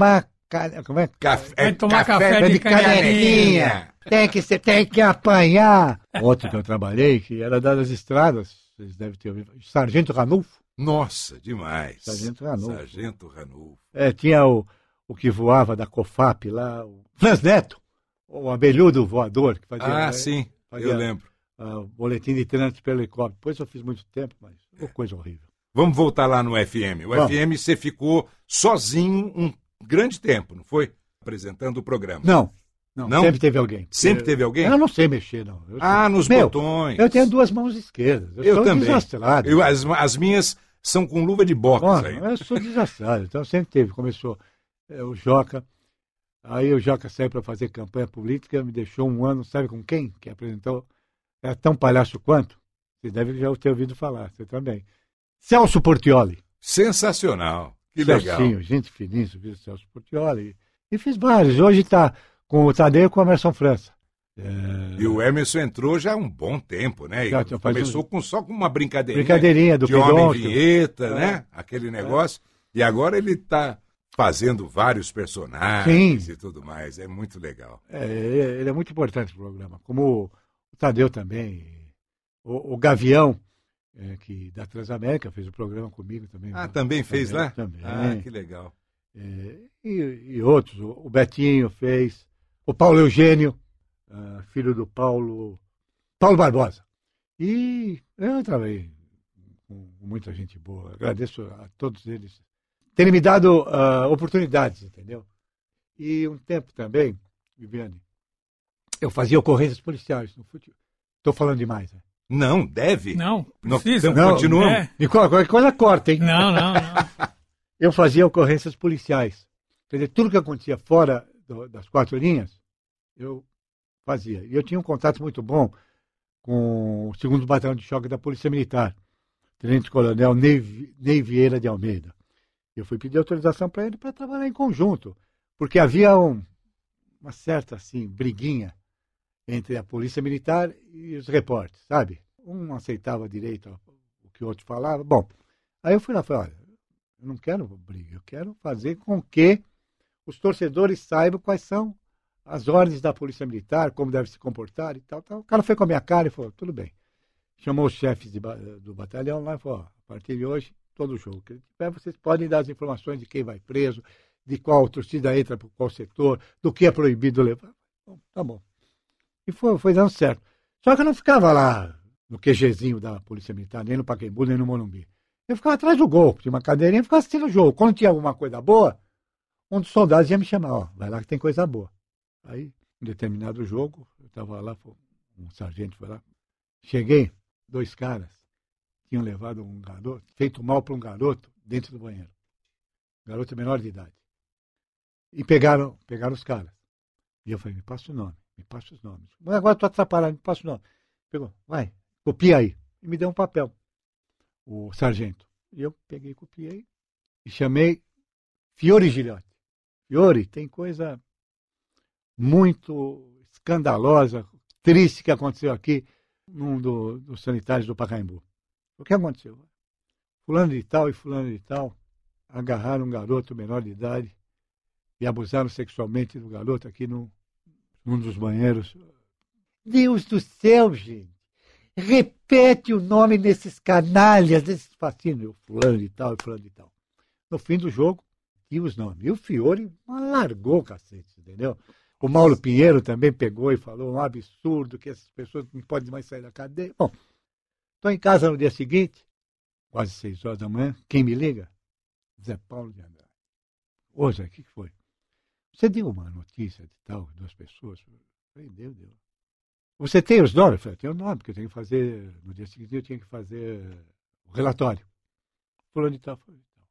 ca- como é? Café, Vai tomar café É de de canequinha. Tem que, você tem que apanhar. Outro que eu trabalhei, que era das estradas, vocês devem ter ouvido, Sargento Ranulfo. Nossa, demais. Sargento Ranulfo. Sargento Ranulfo. É, tinha o, o que voava da COFAP lá, o Franz Neto, o abelhudo voador. Que fazia, Ah, né, sim, fazia, eu lembro. Uh, boletim de trânsito pelo helicóptero. Depois eu fiz muito tempo, mas foi coisa horrível. Vamos voltar lá no F M. O Vamos. F M você ficou sozinho um grande tempo, não foi? Apresentando o programa. Não, não, Não? sempre teve alguém. Sempre eu, teve alguém? Eu não sei mexer, não. Eu Ah, sei. nos Meu, botões. Eu tenho duas mãos esquerdas. Eu, Eu sou também. desastrado. Eu, as, as minhas são com luva de boxe Bom, aí. eu sou desastrado. Então sempre teve. Começou é, o Joca. Aí o Joca saiu para fazer campanha política, me deixou um ano, sabe com quem? Que apresentou. Era tão palhaço quanto. Você deve já ter ouvido falar, você também. Celso Portioli. Sensacional. Que legal. Celcinho, gente finíssima, viu, Celso Portioli. E fiz vários. Hoje está com o Tadeu e com o Emerson França. É... E o Emerson entrou já há um bom tempo, né? E Já, já faz começou um- com, só com uma brincadeirinha. Brincadeirinha do de homem Pidoncio. vinheta, É. né? Aquele negócio. E agora ele está fazendo vários personagens Sim. e tudo mais. É muito legal. É, ele é- ele é muito importante no programa. Como o Tadeu também. O, o Gavião, é, que da Transamérica, fez o programa comigo também. Ah, também fez Também, lá? também. Ah, que legal. É, e, e outros. O, o Betinho fez. O Paulo Eugênio, ah, filho do Paulo. Paulo Barbosa. E eu trabalhei com muita gente boa. Agradeço a todos eles terem me dado ah, oportunidades, entendeu? E um tempo também, Viviane, eu fazia ocorrências policiais no futebol. Estou falando demais, né? Não, deve? Não, Não, precisa. então, Não, continuamos. é. Nicola, qualquer coisa corta, hein? Não, não, não. Eu fazia ocorrências policiais. Quer dizer, tudo que acontecia fora do- das quatro linhas, eu fazia. E eu tinha um contato muito bom com o segundo Batalhão de Choque da Polícia Militar, Tenente-Coronel Ney, Vi- Ney Vieira de Almeida. Eu fui pedir autorização para ele para trabalhar em conjunto, porque havia um- uma certa, assim, briguinha entre a Polícia Militar e os repórteres, sabe? Um não aceitava direito o que o outro falava. Bom, aí eu fui lá e falei, olha, eu não quero briga, eu quero fazer com que os torcedores saibam quais são as ordens da Polícia Militar, como deve se comportar e tal, tal. O cara foi com a minha cara e falou, tudo bem. Chamou os chefes de ba- do batalhão lá e falou, ó, a partir de hoje, todo jogo que ele tiver, vocês podem dar as informações de quem vai preso, de qual torcida entra por qual setor, do que é proibido levar. Bom, tá bom. E foi, foi dando certo. Só que eu não ficava lá no QGzinho da Polícia Militar, nem no Pacaembu, nem no Morumbi. Eu ficava atrás do gol, tinha uma cadeirinha e ficava assistindo o jogo. Quando tinha alguma coisa boa, um dos soldados ia me chamar, ó, vai lá que tem coisa boa. Aí, em determinado jogo, eu estava lá, um sargento foi lá, cheguei, dois caras tinham levado um garoto, feito mal para um garoto dentro do banheiro. Garoto menor de idade. E pegaram, pegaram os caras. E eu falei, me passa o nome, me passa os nomes. Mas agora estou atrapalhado, me passa o nome. Pegou, vai, copia aí. E me deu um papel, o sargento. E eu peguei, copiei e chamei Fiore Gilhote. Fiore, tem coisa muito escandalosa, triste que aconteceu aqui num do, dos sanitários do Pacaembu. O que aconteceu? Fulano de tal e fulano de tal agarraram um garoto menor de idade e abusaram sexualmente do garoto aqui no, num dos banheiros. Deus do céu, gente! Repete o nome desses canalhas, desses fascínios, fulano de tal e fulano de tal. No fim do jogo, tinha os nomes. E o Fiore largou o cacete, entendeu? O Mauro Pinheiro também pegou e falou um absurdo que essas pessoas não podem mais sair da cadeia. Bom, estou em casa no dia seguinte, quase seis horas da manhã. Quem me liga? Zé Paulo de Andrade. Ô Zé, o que foi? Você deu uma notícia de tal, duas pessoas? Eu falei, deu, deu. Você tem os nomes? Eu falei, tenho o nome, porque eu tenho que fazer, no dia seguinte eu tinha que fazer o relatório. Fulano de tal, fulano de tal.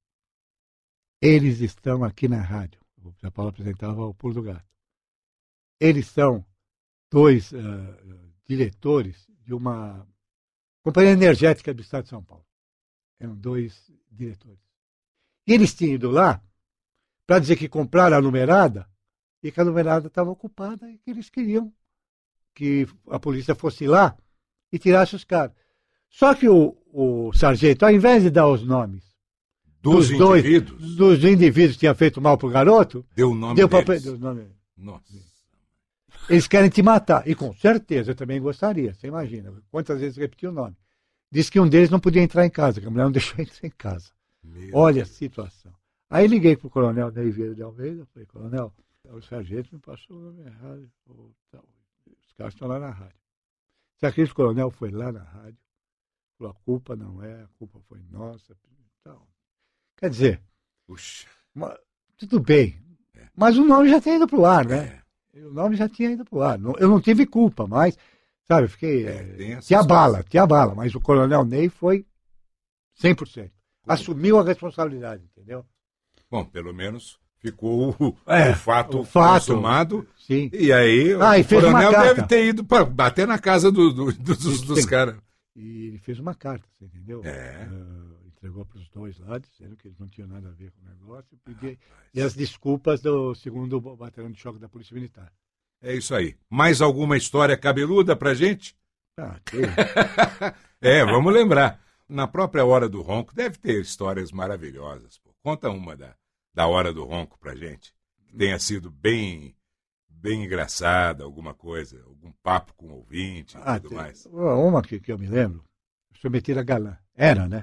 Eles estão aqui na rádio. O Zé Paulo apresentava o Pulo do Gato. Eles são dois uh, diretores de uma companhia energética do estado de São Paulo. Eram dois diretores. E eles tinham ido lá para dizer que compraram a numerada e que a numerada estava ocupada e que eles queriam que a polícia fosse lá e tirasse os caras. Só que o, o sargento, ao invés de dar os nomes Dos, dos dois, indivíduos? dos indivíduos que tinha feito mal pro garoto, Deu o nome deu pra, deles. deu o nome. Nossa. Eles querem te matar. E com certeza eu também gostaria. Você imagina. Quantas vezes repetiu o nome. Disse que um deles não podia entrar em casa, que a mulher não deixou entrar em casa. Meu Olha Deus. a situação. Aí liguei pro coronel Ney Vieira de Almeida. Falei, coronel, o sargento me passou o nome errado. Os caras estão lá na rádio. Você acredita que o coronel foi lá na rádio? Falou, a culpa não é, a culpa foi nossa. Então, quer dizer, Puxa. mas, tudo bem. É. Mas o nome já tinha ido pro ar, né? É. O nome já tinha ido pro ar. Não- Eu não tive culpa, mas, sabe, eu fiquei. É, eh, tem essas te abala, coisas. te abala. Mas o coronel Ney foi cem por cento. Assumiu a responsabilidade, entendeu? Bom, pelo menos ficou o, É, o fato o fato. consumado. Sim. E aí Ah, e o fez uma coronel carta. deve ter ido para bater na casa do- do- dos, dos Sim. caras. E ele fez uma carta, você entendeu? É. Ah, entregou para os dois lá, dizendo que eles não tinham nada a ver com o negócio. E, e as desculpas do segundo batalhão de choque da Polícia Militar. É isso aí. Mais alguma história cabeluda pra gente? Ah, que... É, vamos lembrar. Na própria Hora do Ronco deve ter histórias maravilhosas. Pô. Conta uma da, da Hora do Ronco pra gente. Que tenha sido bem, bem engraçada, alguma coisa, algum papo com o ouvinte e ah, tudo tem- mais. uma que, que eu me lembro, submetida a galã. Era, né?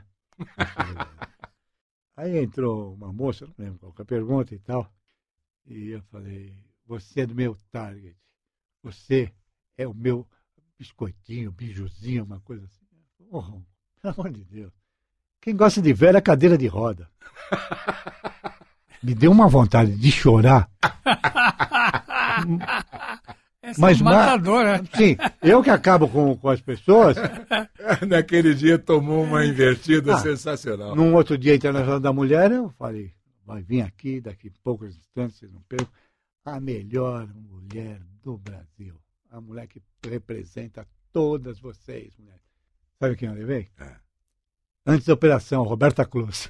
Aí entrou uma moça, não lembro qual que é a pergunta e tal. E eu falei, você é do meu target. Você é o meu biscoitinho, bijuzinho, uma coisa assim. Oh, pelo amor de Deus. Quem gosta de velha é cadeira de roda. Me deu uma vontade de chorar. Essa Mas é ma- matadora. Sim, eu que acabo com, com as pessoas. Naquele dia tomou uma invertida Ah, sensacional. Num outro dia internacional da mulher, eu falei, vai vir aqui, daqui a poucos instantes, vocês não percam, a melhor mulher do Brasil. A mulher que representa todas vocês, mulheres. Sabe quem eu levei? É. Antes da operação, Roberta Close.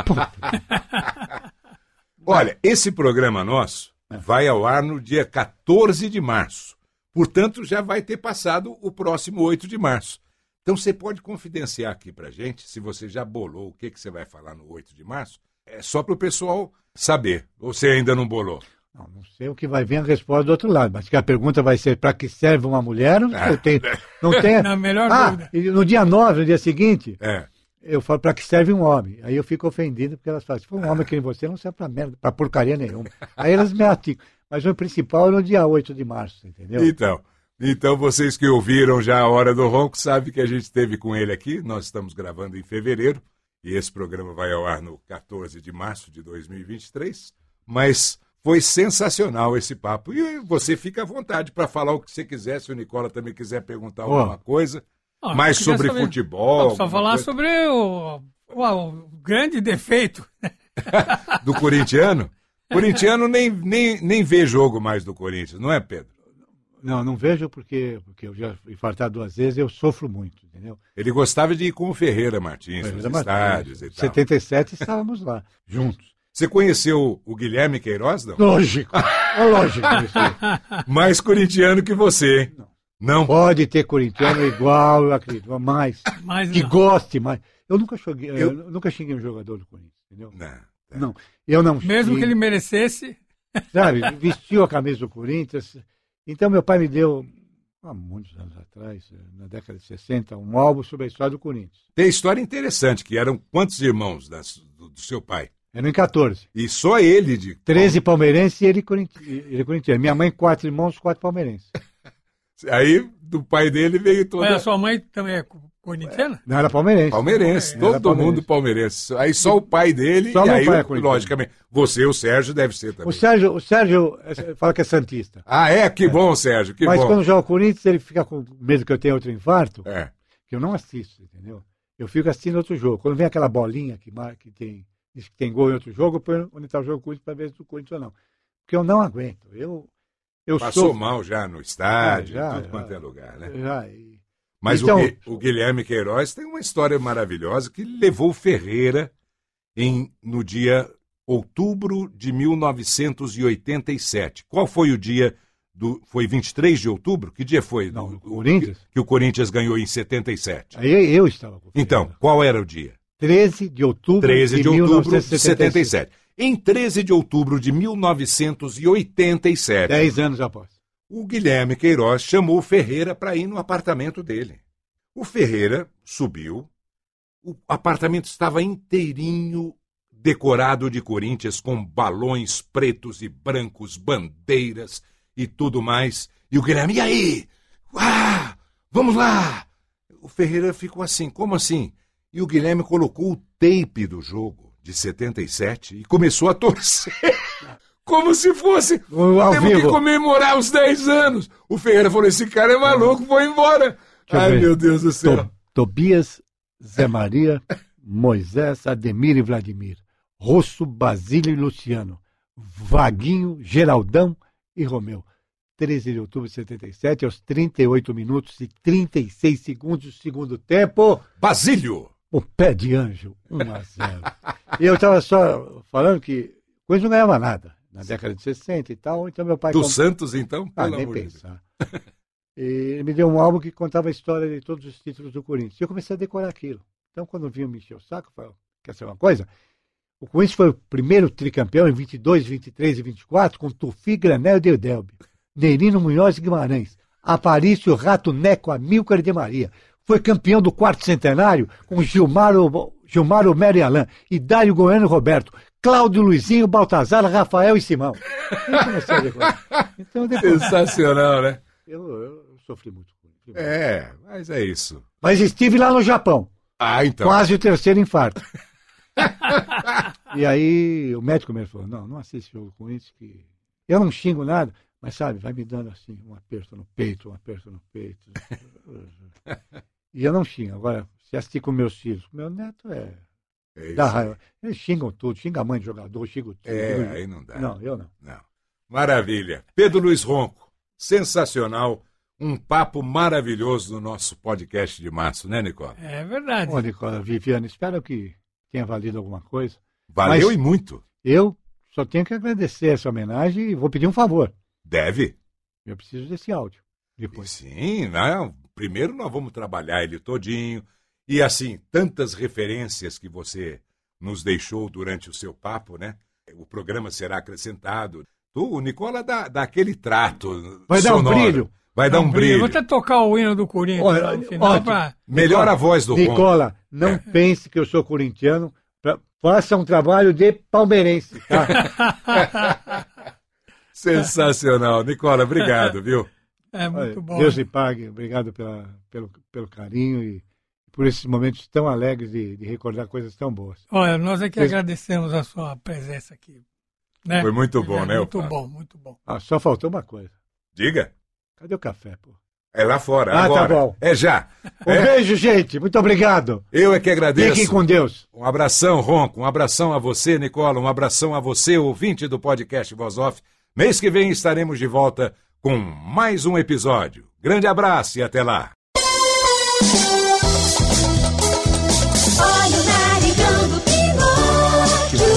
Olha, esse programa nosso vai ao ar no dia quatorze de março. Portanto, já vai ter passado o próximo oito de março. Então, você pode confidenciar aqui pra gente, se você já bolou o que, que você vai falar no oito de março, é só para o pessoal saber. Ou você ainda não bolou? Não, não sei o que vai vir a resposta do outro lado, mas que a pergunta vai ser para que serve uma mulher, não sei, eu tenho, não tem. Na melhor ah, dúvida. e no dia nove, no dia seguinte, É. eu falo para que serve um homem. Aí eu fico ofendido porque elas falam, se for um homem que nem você, não serve para merda, para porcaria nenhuma. Aí elas me aticam. Mas o principal é no dia oito de março, entendeu? Então, então, vocês que ouviram já a Hora do Ronco, sabem que a gente esteve com ele aqui. Nós estamos gravando em fevereiro e esse programa vai ao ar no quatorze de março de dois mil e vinte e três. Mas foi sensacional esse papo. E você fica à vontade para falar o que você quiser, se o Nicola também quiser perguntar Oh. alguma coisa. Ah, mais se quiser sobre saber- futebol. Só alguma falar coisa sobre o, o, o grande defeito. do corintiano. Corintiano nem, nem, nem vê jogo mais do Corinthians, não é, Pedro? Não, não vejo porque, porque eu já fui infartado duas vezes e eu sofro muito, entendeu? Ele gostava de ir com o Ferreira Martins nos Mas, estádios e em tal. setenta e sete estávamos lá, juntos. Você conheceu o Guilherme Queiroz, não? Lógico, é lógico. Isso aí. Mais corintiano que você, hein? Não. Não? Pode ter corintiano igual, eu acredito, mas Mas que não. goste mais. Eu nunca xinguei, eu... Eu- nunca xinguei um jogador do Corinthians, entendeu? Não. tá. Não, eu não Mesmo xingo, que ele merecesse. sabe, vestiu a camisa do Corinthians. Então meu pai me deu, há muitos anos atrás, na década de sessenta, um álbum sobre a história do Corinthians. Tem história interessante, que eram quantos irmãos das- do, do seu pai? Era em quatorze. E só ele de... treze palmeirenses e ele, corinti... ele corintiano. Minha mãe, quatro irmãos, quatro palmeirenses. Aí, do pai dele veio toda... Mas a sua mãe também é corintiana? Não era palmeirense. Palmeirense, Era todo palmeirense. mundo palmeirense. Aí só o pai dele, Só e meu aí, pai é corintiano. logicamente, você, o Sérgio, deve ser também. O Sérgio, o Sérgio eh, fala que é santista. Ah, é? Que bom, Sérgio, que Mas bom. quando joga o Corinthians, ele fica com medo que eu tenha outro infarto, É. que eu não assisto, entendeu? Eu fico assistindo outro jogo. Quando vem aquela bolinha que, mar... que tem... diz que tem gol em outro jogo, eu ponho onde está o jogo do Corinthians para ver se o Corinthians ou não. Porque eu não aguento. Eu, eu Passou sou... mal já no estádio, É, já, em tudo já. quanto é lugar, né? Já, e- Mas Então- o, Gui- o Guilherme Queiroz tem uma história maravilhosa que levou o Ferreira em, no dia outubro de mil novecentos e oitenta e sete. Qual foi o dia do... Foi vinte e três de outubro? Que dia foi? Não, do- o Corinthians? Que, que o Corinthians ganhou em setenta e sete. Aí eu estava com o Então, Ferreira. qual era o dia? treze de outubro treze de, de outubro mil novecentos de e setenta e setenta e sete. Em treze de outubro de mil novecentos e oitenta e sete, Dez anos após. o Guilherme Queiroz chamou o Ferreira para ir no apartamento dele. O Ferreira subiu, o apartamento estava inteirinho decorado de Corinthians com balões pretos e brancos, bandeiras e tudo mais. E o Guilherme, e aí? Ah, vamos lá! O Ferreira ficou assim, como assim? E o Guilherme colocou o tape do jogo de setenta e sete e começou a torcer. Como se fosse, Ao temos vivo. que comemorar os dez anos. O Ferreira falou, esse cara é maluco, vou embora. eu Ai, ver. meu Deus do céu. To- Tobias, Zé Maria, Moisés, Ademir e Vladimir, Rosso, Basílio e Luciano, Vaguinho, Geraldão e Romeu. treze de outubro de setenta e sete, aos trinta e oito minutos e trinta e seis segundos do segundo tempo, Basílio. o pé de anjo, um a zero. E eu estava só falando que coisa não ganhava nada, na década de sessenta e tal, então meu pai... Do comp- Santos, então? Ah, Pelo nem amor de Deus. pensar. E ele me deu um álbum que contava a história de todos os títulos do Corinthians. E eu comecei a decorar aquilo. Então, quando vinha me encher o saco, eu falei, quer saber uma coisa? O Corinthians foi o primeiro tricampeão em vinte e dois, vinte e três e vinte e quatro, com Tufi, Granel e Deldelbe, Nerino, Munhoz e Guimarães, Aparício, Rato, Neco, Amílcar e De Maria. Foi campeão do quarto centenário com Gilmar, Gilmar Homero e Alain, Hidário, Goiano e Roberto, Cláudio, Luizinho, Baltazar, Rafael e Simão. Eu comecei a decorar. Então, depois, Sensacional, né? eu, eu sofri muito com isso. É, mas é isso. Mas estive lá no Japão, Ah, então. quase o terceiro infarto. E aí o médico me falou, não, não assiste jogo do Corinthians, que eu não xingo nada, mas sabe, vai me dando assim, um aperto no peito, um aperto no peito. E eu não xingo. Agora, se assistir com meus filhos, com meu neto é... É isso. Dá raiva. Eles xingam tudo, xinga a mãe de jogador, xinga o time. É, aí não dá. Não, eu não. Não. Maravilha. Pedro Luiz Ronco, sensacional. Um papo maravilhoso no nosso podcast de março, né, Nicola? É verdade. Ô, Nicola, Viviane, espero que tenha valido alguma coisa. Valeu Mas- e muito. Eu só tenho que agradecer essa homenagem e vou pedir um favor. Deve. Eu preciso desse áudio. Depois. Sim, não. Primeiro nós vamos trabalhar ele todinho. E assim, tantas referências que você nos deixou durante o seu papo, né? O programa será acrescentado. Tu, o Nicola dá, dá aquele trato Vai dar um sonoro. brilho. Vai dar um brilho. Vou até tocar o hino do Corinthians Olha, no final ótimo. pra... Melhor a voz do Ronco. Nicola, não É. pense que eu sou corintiano. Pra, faça um trabalho de palmeirense. Tá? Sensacional. Nicola, obrigado, viu? É muito Olha, bom. Deus lhe pague. Obrigado pela, pelo, pelo carinho e por esses momentos tão alegres de, de recordar coisas tão boas. Olha, nós é que Vocês- agradecemos a sua presença aqui. Né? Foi muito bom, É, né, Muito Fábio? bom, muito bom. Ah, só faltou uma coisa. Diga. Cadê o café, pô? É lá fora, Ah, tá agora. bom. É já. Um É. beijo, gente. Muito obrigado. Eu é que agradeço. Fiquem com Deus. Um abração, Ronco. Um abração a você, Nicola. Um abração a você, ouvinte do podcast Voz Off. Mês que vem estaremos de volta com mais um episódio. Grande abraço e até lá. Olha o narigão do Pinóquio,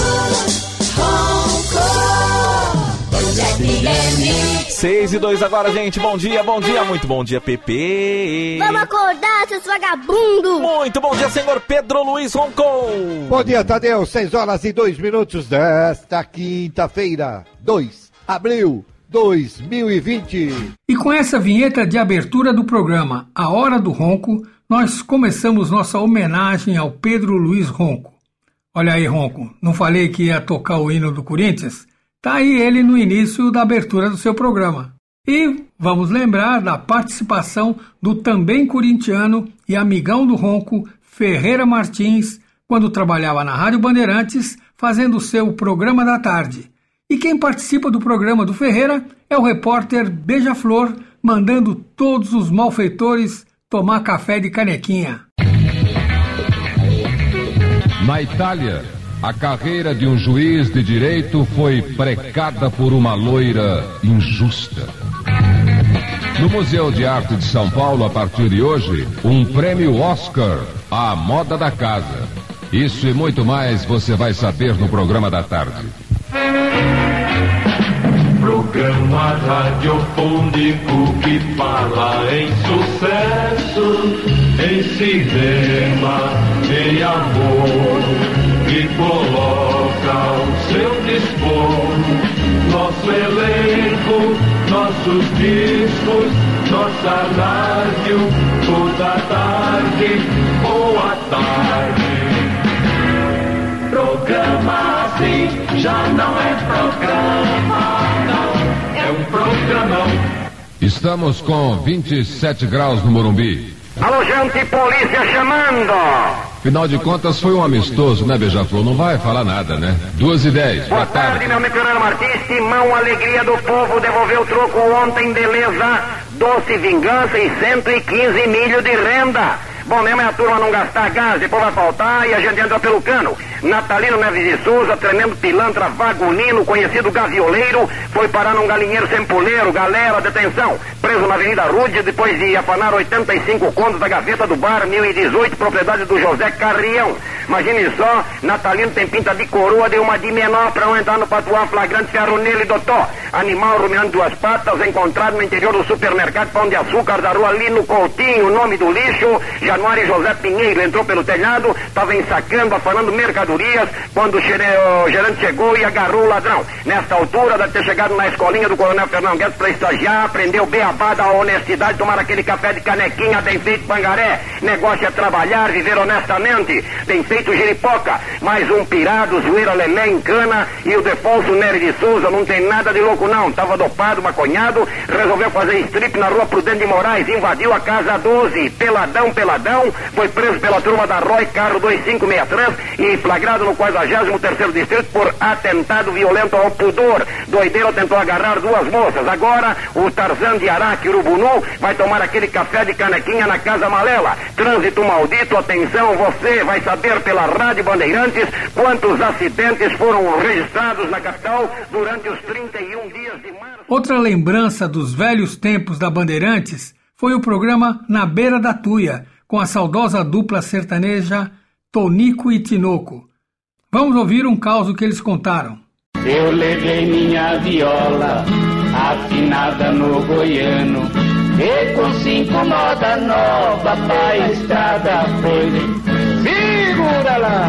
Ronco, Band F M. Seis e dois agora, gente. Bom dia, bom dia, muito bom dia, Pepe. Vamos acordar, seus vagabundos! Muito bom dia, senhor Pedro Luiz Roncon. Bom dia, Tadeu. seis horas e dois minutos desta quinta-feira, dois de abril de dois mil e vinte. E com essa vinheta de abertura do programa A Hora do Ronco, nós começamos nossa homenagem ao Pedro Luiz Ronco. Olha aí, Ronco, não falei que ia tocar o hino do Corinthians? Tá aí ele no início da abertura do seu programa. E vamos lembrar da participação do também corintiano e amigão do Ronco, Ferreira Martins, quando trabalhava na Rádio Bandeirantes, fazendo o seu programa da tarde. E quem participa do programa do Ferreira é o repórter Beija-Flor, mandando todos os malfeitores tomar café de canequinha. Na Itália, a carreira de um juiz de direito foi precada por uma loira injusta. No Museu de Arte de São Paulo, a partir de hoje, um prêmio Oscar à moda da casa. Isso e muito mais você vai saber no programa da tarde. Programa radiofônico que fala em sucesso, em cinema, em amor. e coloca ao seu dispor nosso elenco, nossos discos, nossa rádio, toda tarde, boa tarde. Programa assim já não é programa, não, é um programão. Estamos com vinte e sete graus no Morumbi. Alô, gente, polícia chamando! Afinal de contas, foi um amistoso, né, Beija-Flor? Não vai falar nada, né? Duas e dez. Boa tarde, meu meteorano Martins. Timão, alegria do povo, devolveu o troco ontem, beleza. Doce vingança e cento e quinze milho de renda. Bom mesmo é a turma não gastar gás, depois vai faltar e a gente entra pelo cano. Natalino Neves de Souza, tremendo pilantra, vagulino, conhecido gavioleiro, foi parar num galinheiro sem poleiro. Galera, detenção. Preso na Avenida Rude, depois de afanar oitenta e cinco contos da gaveta do bar mil e dezoito, propriedade do José Carrião. Imagine só, Natalino tem pinta de coroa, deu uma de menor pra não entrar no patuá flagrante, ferro nele, doutor. Animal ruminando duas patas, encontrado no interior do supermercado Pão de Açúcar da rua Lino Coutinho, nome do lixo, Januário José Pinheiro, entrou pelo telhado, estava ensacando, afanando mercadorias, quando o gerente chegou e agarrou o ladrão. Nesta altura, deve ter chegado na escolinha do Coronel Fernão Guedes para estagiar, aprendeu o beabá da honestidade, tomar aquele café de canequinha, bem feito pangaré. Negócio é trabalhar, viver honestamente, bem feito giripoca. Mais um pirado, zoeira, lelé, encana, e o Defonso Nery de Souza não tem nada de louco não, tava dopado, maconhado, resolveu fazer strip na rua Prudente de Moraes, invadiu a casa doze, peladão, peladão, foi preso pela turma da Roy, carro dois cinco seis três, e flagrado no quadragésimo terceiro distrito por atentado violento ao pudor. Doideiro tentou agarrar duas moças. Agora o Tarzan de Araque Urubunu vai tomar aquele café de canequinha na Casa Malela. Trânsito maldito, atenção, você vai saber pela Rádio Bandeirantes quantos acidentes foram registrados na capital durante os trinta e um dias de março. Outra lembrança dos velhos tempos da Bandeirantes foi o programa Na Beira da Tuia, com a saudosa dupla sertaneja Tonico e Tinoco. Vamos ouvir um caso que eles contaram. Eu levei minha viola afinada no goiano, e com cinco moda nova pra estrada foi. Segura lá!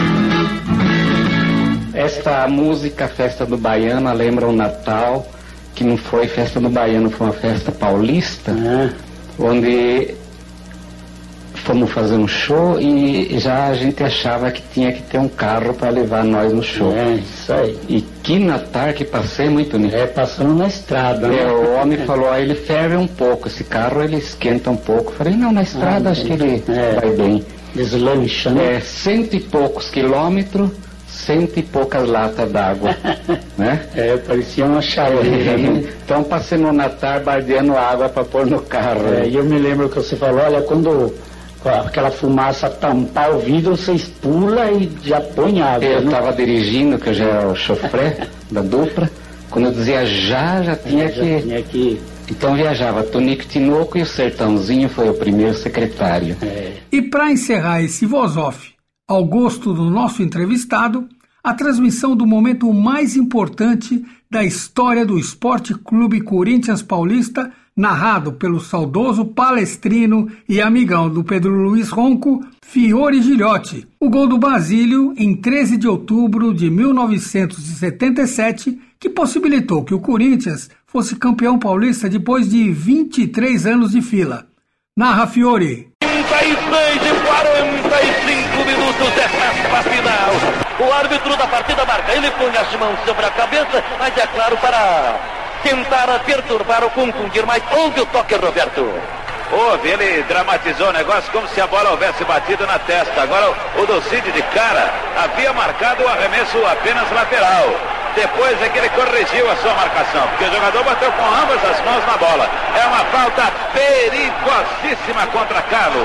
Esta música, Festa do Baiano, lembra o Natal, que não foi Festa do Baiano, foi uma festa paulista, ah. onde fomos fazer um show e já a gente achava que tinha que ter um carro para levar nós no show. É, isso aí. E que Natal que passei muito nisso. É, passando na estrada. É, né? O homem falou, ah, ele ferve um pouco, esse carro ele esquenta um pouco. Falei, não, na estrada ah, acho que ele é, vai bem. Deslancha, né? É, cento e poucos quilômetros, cento e poucas latas d'água, né? É, parecia uma chaleira, né? Então passei no Natal bardeando água para pôr no carro. É, e eu me lembro que você falou, olha, quando aquela fumaça tampar o vidro, vocês pulam e já põe água. Eu estava né? dirigindo, que eu já era o chofré da dupla, quando eu dizia já, já tinha, é, já que... tinha que... Então viajava Tonico Tinoco e o Sertãozinho foi o primeiro secretário. É. E para encerrar esse voz-off, ao gosto do nosso entrevistado, a transmissão do momento mais importante da história do Esporte Clube Corinthians Paulista, narrado pelo saudoso palestrino e amigão do Pedro Luiz Ronco, Fiore Gilhote. O gol do Basílio em treze de outubro de mil novecentos e setenta e sete, que possibilitou que o Corinthians fosse campeão paulista depois de vinte e três anos de fila. Narra Fiore. trinta e seis e quarenta e cinco minutos desta final. O árbitro da partida marca, ele põe as mãos sobre a cabeça, mas é claro para tentar perturbar ou confundir, mas houve o toque, Roberto. Houve, ele dramatizou o negócio como se a bola houvesse batido na testa. Agora o do Cid de cara havia marcado o arremesso apenas lateral. Depois é que ele corrigiu a sua marcação, porque o jogador bateu com ambas as mãos na bola. É uma falta perigosíssima contra Carlos.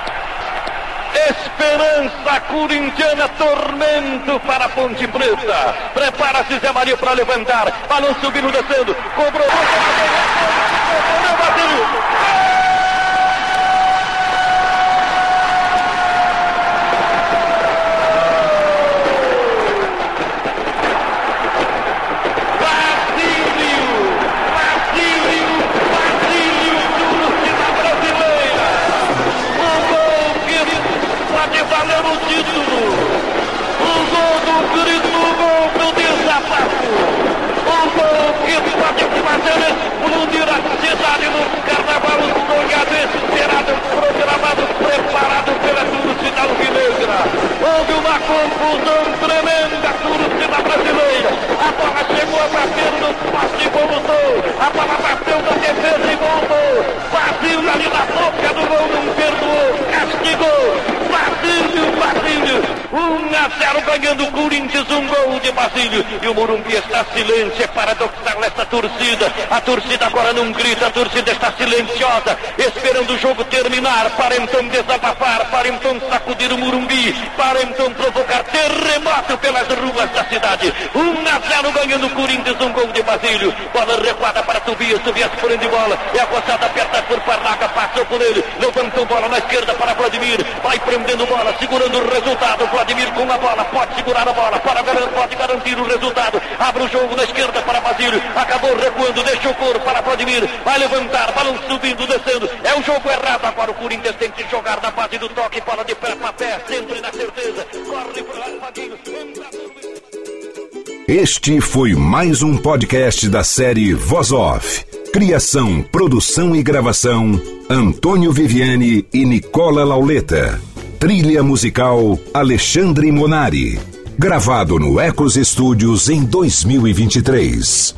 Esperança corintiana, tormento para a Ponte Preta. Prepara-se Zé Maria para levantar. Balão subindo, descendo. Cobrou. Bateu. Valeu o título! cidade no carnaval sonhado, esperado, programado, preparado pela torcida alvinegra. Houve uma confusão tremenda, torcida brasileira. A bola chegou a bater no poste e voltou. A bola bateu na defesa e voltou. Basílio ali na boca do gol, não perdoou, castigou. Basílio, Basílio. um a zero ganhando o Corinthians, um gol de Basílio. E o Morumbi está silêncio, é paradoxal essa torcida. A torcida agora não grita, a torcida está silenciosa, esperando o jogo terminar, para então desabafar, para então sacudir o Morumbi, para então provocar terremoto pelas ruas da cidade. um a zero ganhando o Corinthians, um gol de Basílio. Bola recuada para Tobias, Tobias prende bola, é acostada, aperta por Parlaga, passou por ele, levantou bola na esquerda para Vladimir, vai prendendo bola, segurando o resultado. Vladimir com a bola, pode segurar a bola, para, pode garantir o resultado, abre o jogo na esquerda para Basílio, acabou recuando, deixou o couro para Vladimir, vai levantar, balão subindo, descendo, é um jogo errado, agora o Corinthians tem que jogar na base do toque, bola de pé para pé, sempre na certeza, corre para lá, Fabinho. Este foi mais um podcast da série Voz Off. Criação, produção e gravação, Antônio Viviani e Nicola Lauleta. Trilha musical, Alexandre Monari. Gravado no Ecos Studios em dois mil e vinte e três.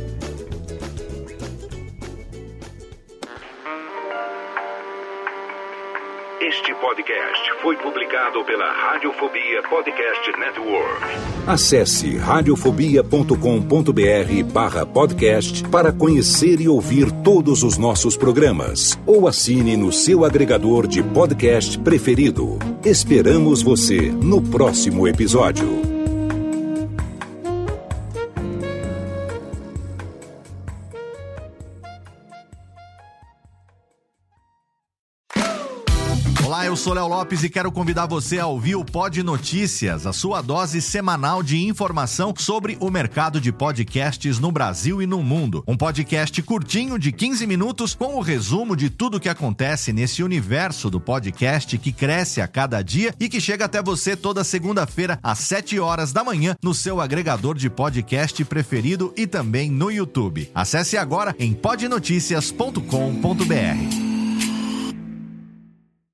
Este podcast foi publicado pela Radiofobia Podcast Network. Acesse radiofobia ponto com ponto br barra podcast para conhecer e ouvir todos os nossos programas. Ou assine no seu agregador de podcast preferido. Esperamos você no próximo episódio. Olá, eu sou Léo Lopes e quero convidar você a ouvir o Pod Notícias, a sua dose semanal de informação sobre o mercado de podcasts no Brasil e no mundo. Um podcast curtinho de quinze minutos com o resumo de tudo que acontece nesse universo do podcast que cresce a cada dia e que chega até você toda segunda-feira às sete horas da manhã no seu agregador de podcast preferido e também no YouTube. Acesse agora em pod noticias ponto com ponto br.